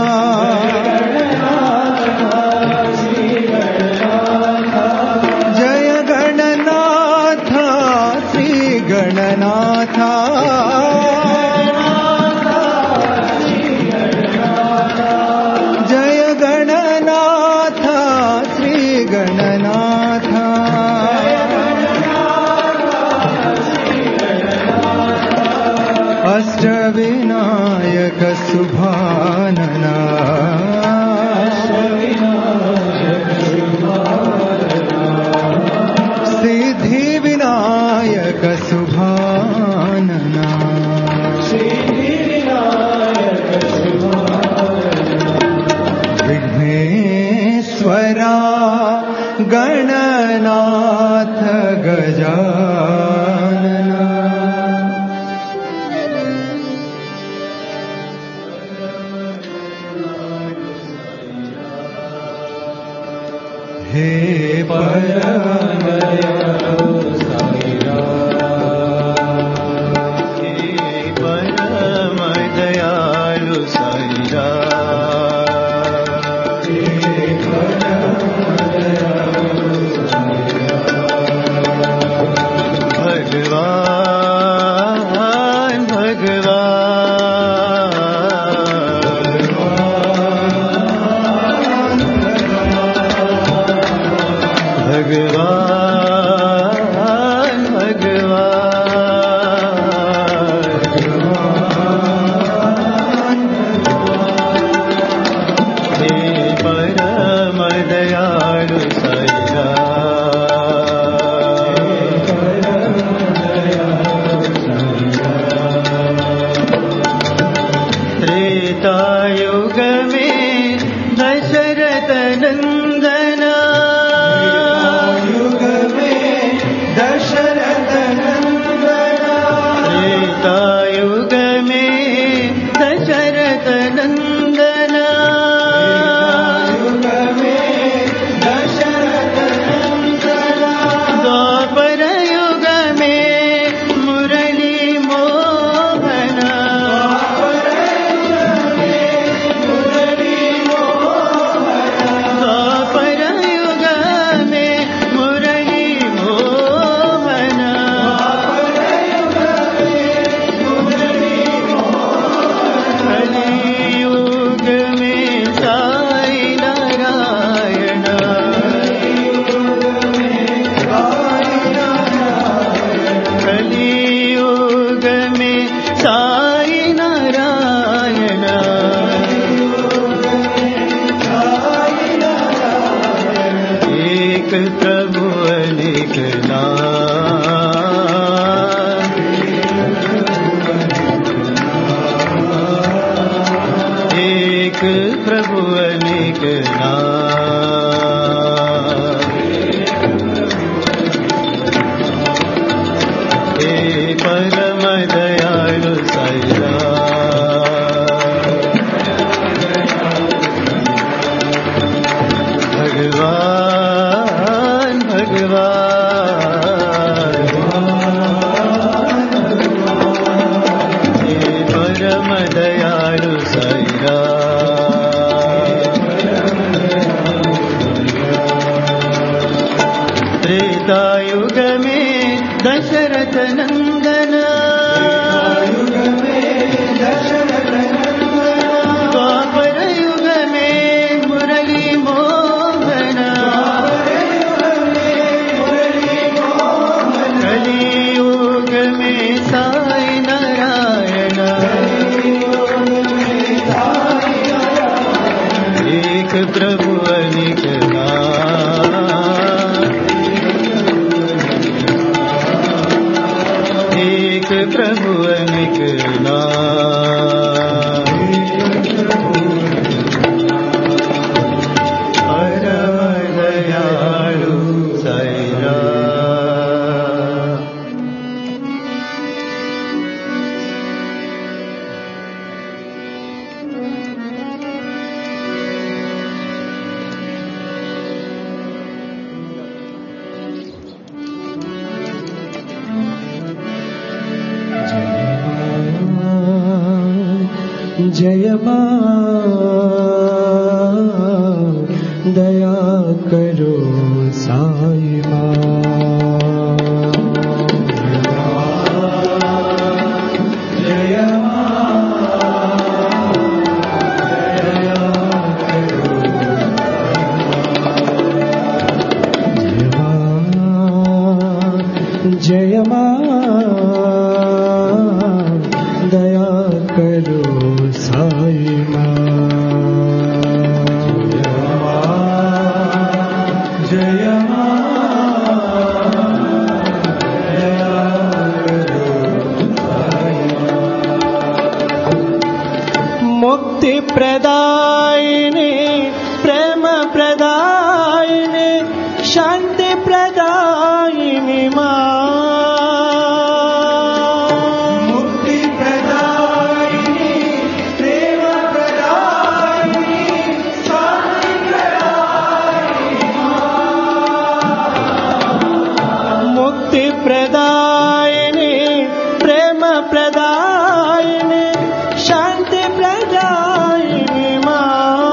जय गणनाथ श्री गणनाथ जय गणनाथ श्री गणनाथ अष्टविनायक सुभानना सिद्धि विनायक सुभानना विघ्नेश्वरा गणनाथ गजानना हे परम दयालु साईं राम परम दयालु साईं भगवान भगवान हे परम दयालु साईं त्रेतायुग में दशरथ नंदन द्वापर युग में मुरली मोहन कलियुग में साई नारायण एक प्रभु अनेक एक प्रभु अनेक परम दयालु साईं जय मां दया करो साईं जय जय मां दया करो साईं जय मुक्ति प्रदायिनी प्रेम प्रदायिनी शांति प्रदायिनी मां मुक्ति प्रदायिनी प्रेम प्रदायिनी शांति प्रदायिनी मुक्ति प्रदायिनी प्रेम प्रदायिनी शांति प्रदायिनी मां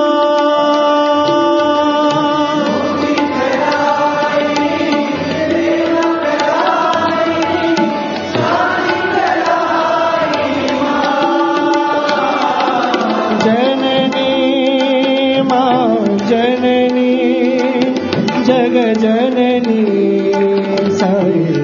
जननी मां जननी जग जननी साईं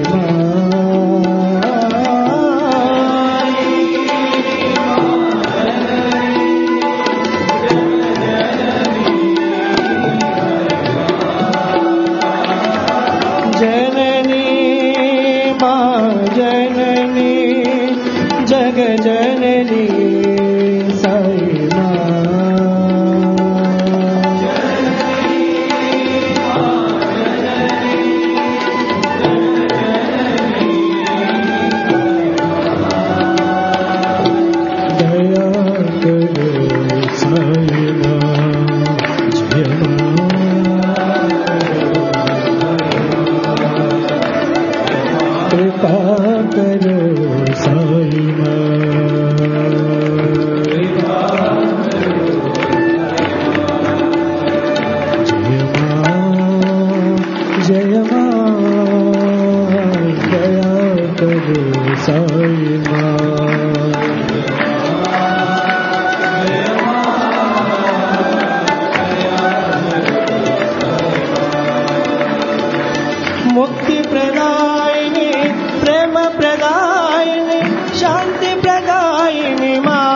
जननी मां जननी जग जननी साईं दया करो साईं जय कृपा करो साईं जय दया करो साईं मुक्ति प्रदायिनी प्रेम प्रदायिनी शांति प्रदायिनी मां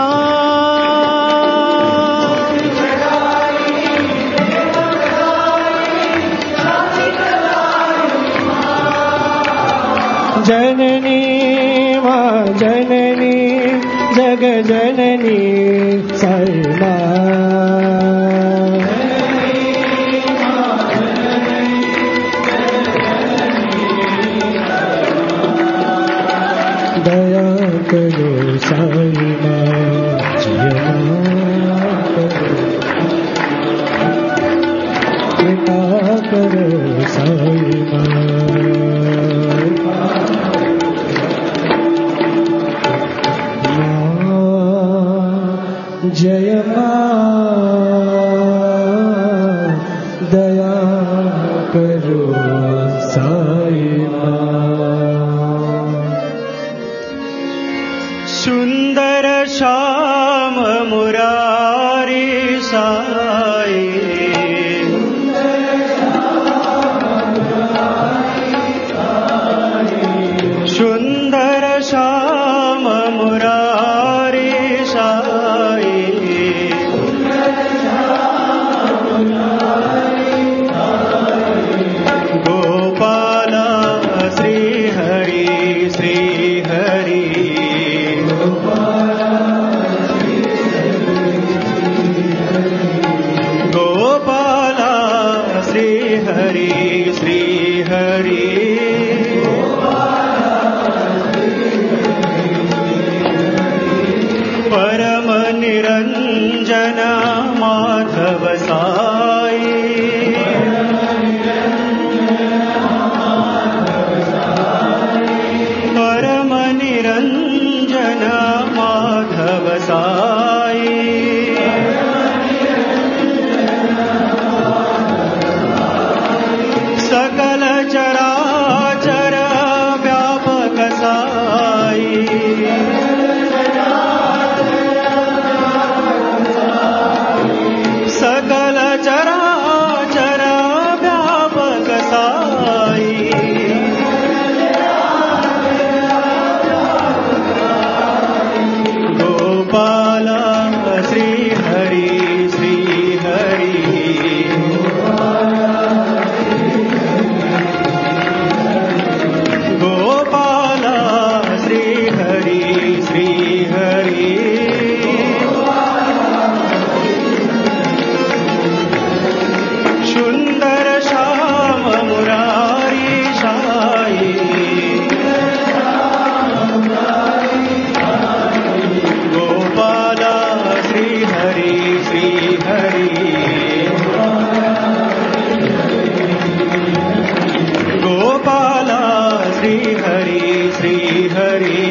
जननी मां जननी जग जननी साईं दया करो साई माँ, जय माँ करो, कृपा करो साई माँ, जय माँ दया करो साई माँ। सुंदर श्याम मुरारी साई, सुंदर श्याम मुरारी साई, गोपाला श्री हरि श्री हरि, गोपाला श्री हरि श्री हरि, परम निरंजन माधव साई, परम निरंजन माधव साई, सकल चराचर व्यापक साई, सकल चराचर व्यापक साई, गोपाला श्री हरि श्री हरि, गोपाला श्री हरि श्री हरि, सुंदर श्याम मुरारी साई, गोपाला श्री हरि श्री हरि, गोपाला श्री हरि श्री हरि,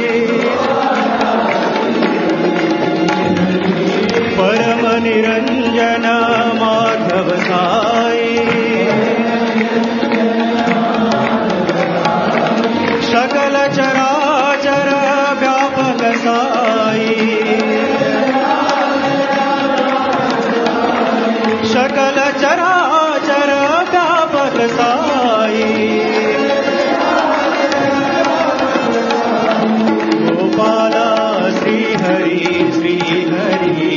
परम निरंजन माधव साई, सकल चराचर व्यापक साई, सकल चराचर व्यापक साई, गोपाला श्री हरि श्री हरि,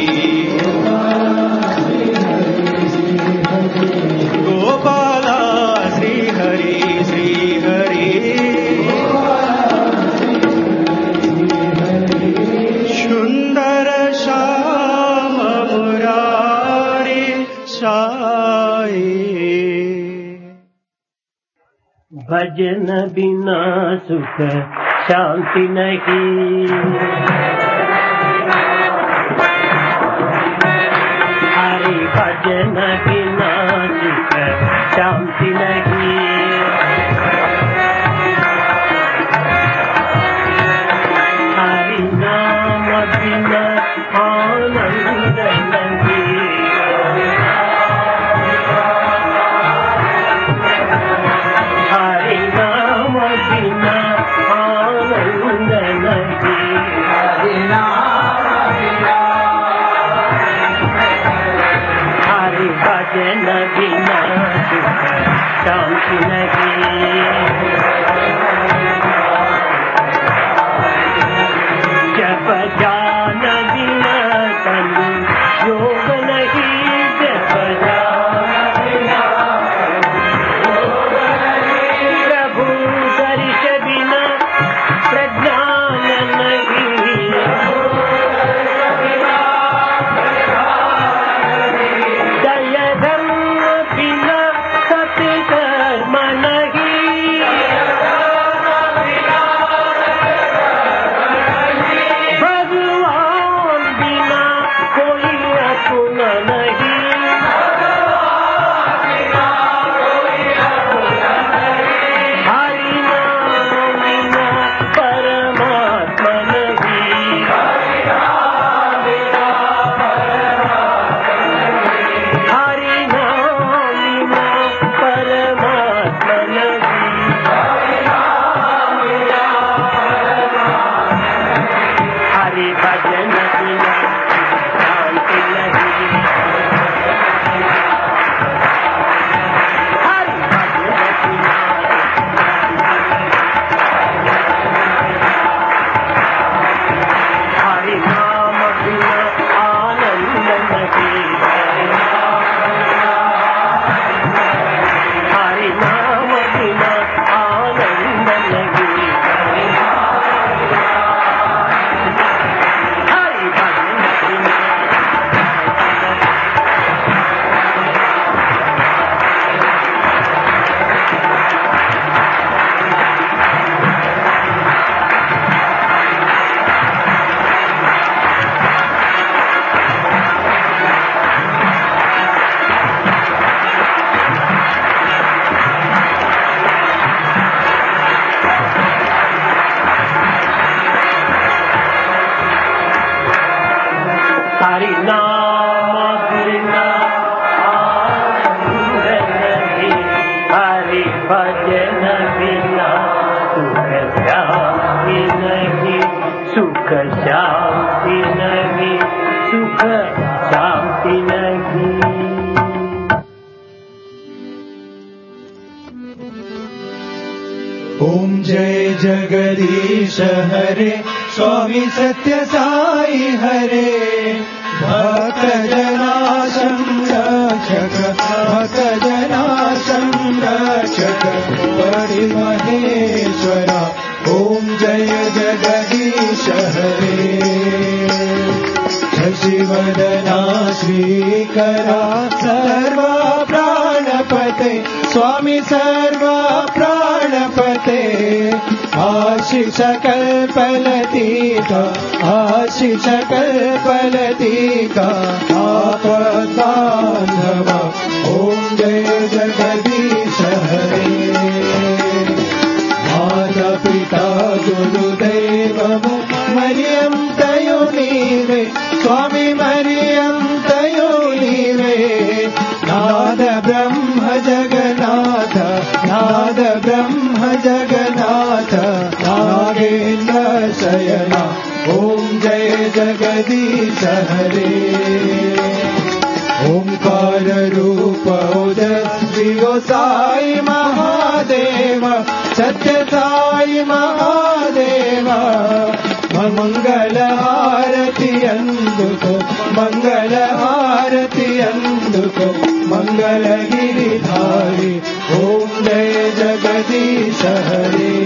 गोपाला श्री हरि श्री हरि, सुंदर श्याम मुरारी साई। भजन बिना सुख शांति नहीं, हरि भजन बिना सुख शांति नहीं, हरि नाम बिना आनंद नहीं, हरि नाम बिना आनंद नहीं, हरि नाम बिना, हरि भजन बिना सुख शांति नहीं, जप जान बिना तन योग नहीं, जप जान बिना योग नहीं, प्रभु दर्श बिना प्रज्ञान नहीं, दया धर्म बिना सत्कर्म नहीं, हरि नाम बिना आनंद नहीं, हरि भजन बिना सुख शांति नहीं, सुख शांति नहीं, सुख शांति नहीं। ओम जय जगदीश हरे, स्वामी सत्य साई हरे, भक्त जना संरक्षक, भक्त जना संरक्षक, बड़ी महेश्वरा। ओम जय जगदीश हरे, शशिवदना श्रीकरा, सर्वा प्राणपते, स्वामी सर्वा प्राणपते, आशिष कल्पलतिका, आशिष कल्पलतिका, आपदान्धवा। ओम जय जगदीश हरे, माता पिता गुरुदेव मरियम तयो नीवे, स्वामी मरियम तयो नीवे, नाद ब्रह्म जगन्नाथ, नाद ब्रह्म जगन्नाथ, नागेन्द्र शयना। ओम जय जगदीश हरे, ओंकार रूप उदय शिव साई महादेव, सत्य साई महादेव, मंगल आरती अंदुको, मंगल आरती अंदुको, मंगल गिरिधारी। ओम जय जगदीश हरे,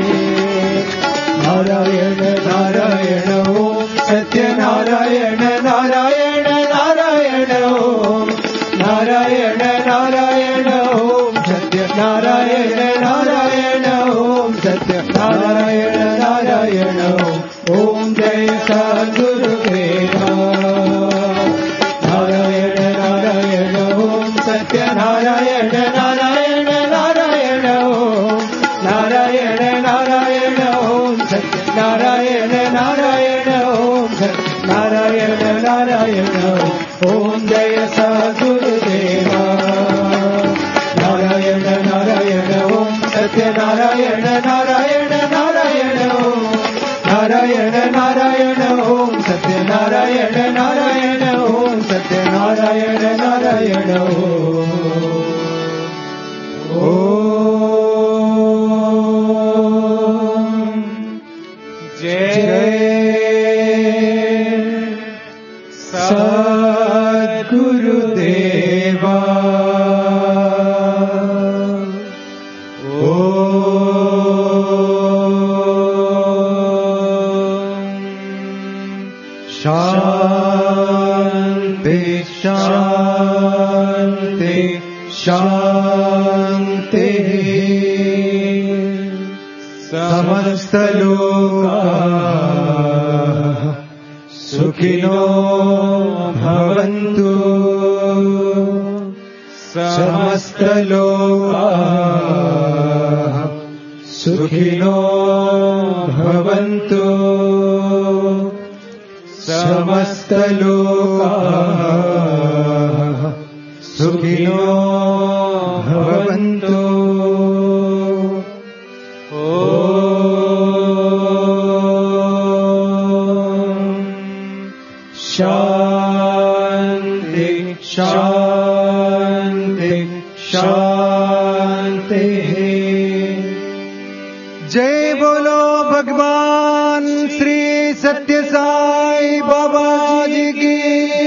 नारायण नारायण ओम, सत्य नारायण नारायण नारायण ओम, नारायण नारायण ओम, सत्य नारायण नारायण ओम, सत्य नारायण नारायण ओम। ओम जय सद्गुरुदेवा, नारायण नारायण ओम, सत्य नारायण नारायण नारायण ओम, नारायण नारायण ओम, सत्य नारायण नारायण ओम, सत्य नारायण नारायण ओम। ओम जय सद्गुरुदेवा, नारायण नारायण ओम, सत्य नारायण नारायण नारायण ओम, नारायण नारायण ओम, सत्य नारायण नारायण ओम, सत्य नारायण नारायण ओम। जय सद्गुरुदेवा। शांति शांति शांति, समस्त लोकाः सुखिनो भवन्तु, समस्त लोकाः सुखिनो भवन्तु, समस्त लोकाः सुखिनो भवन्तु। शांति शांति शांति। जय बोलो भगवान श्री सत्य साई बाबा जी की।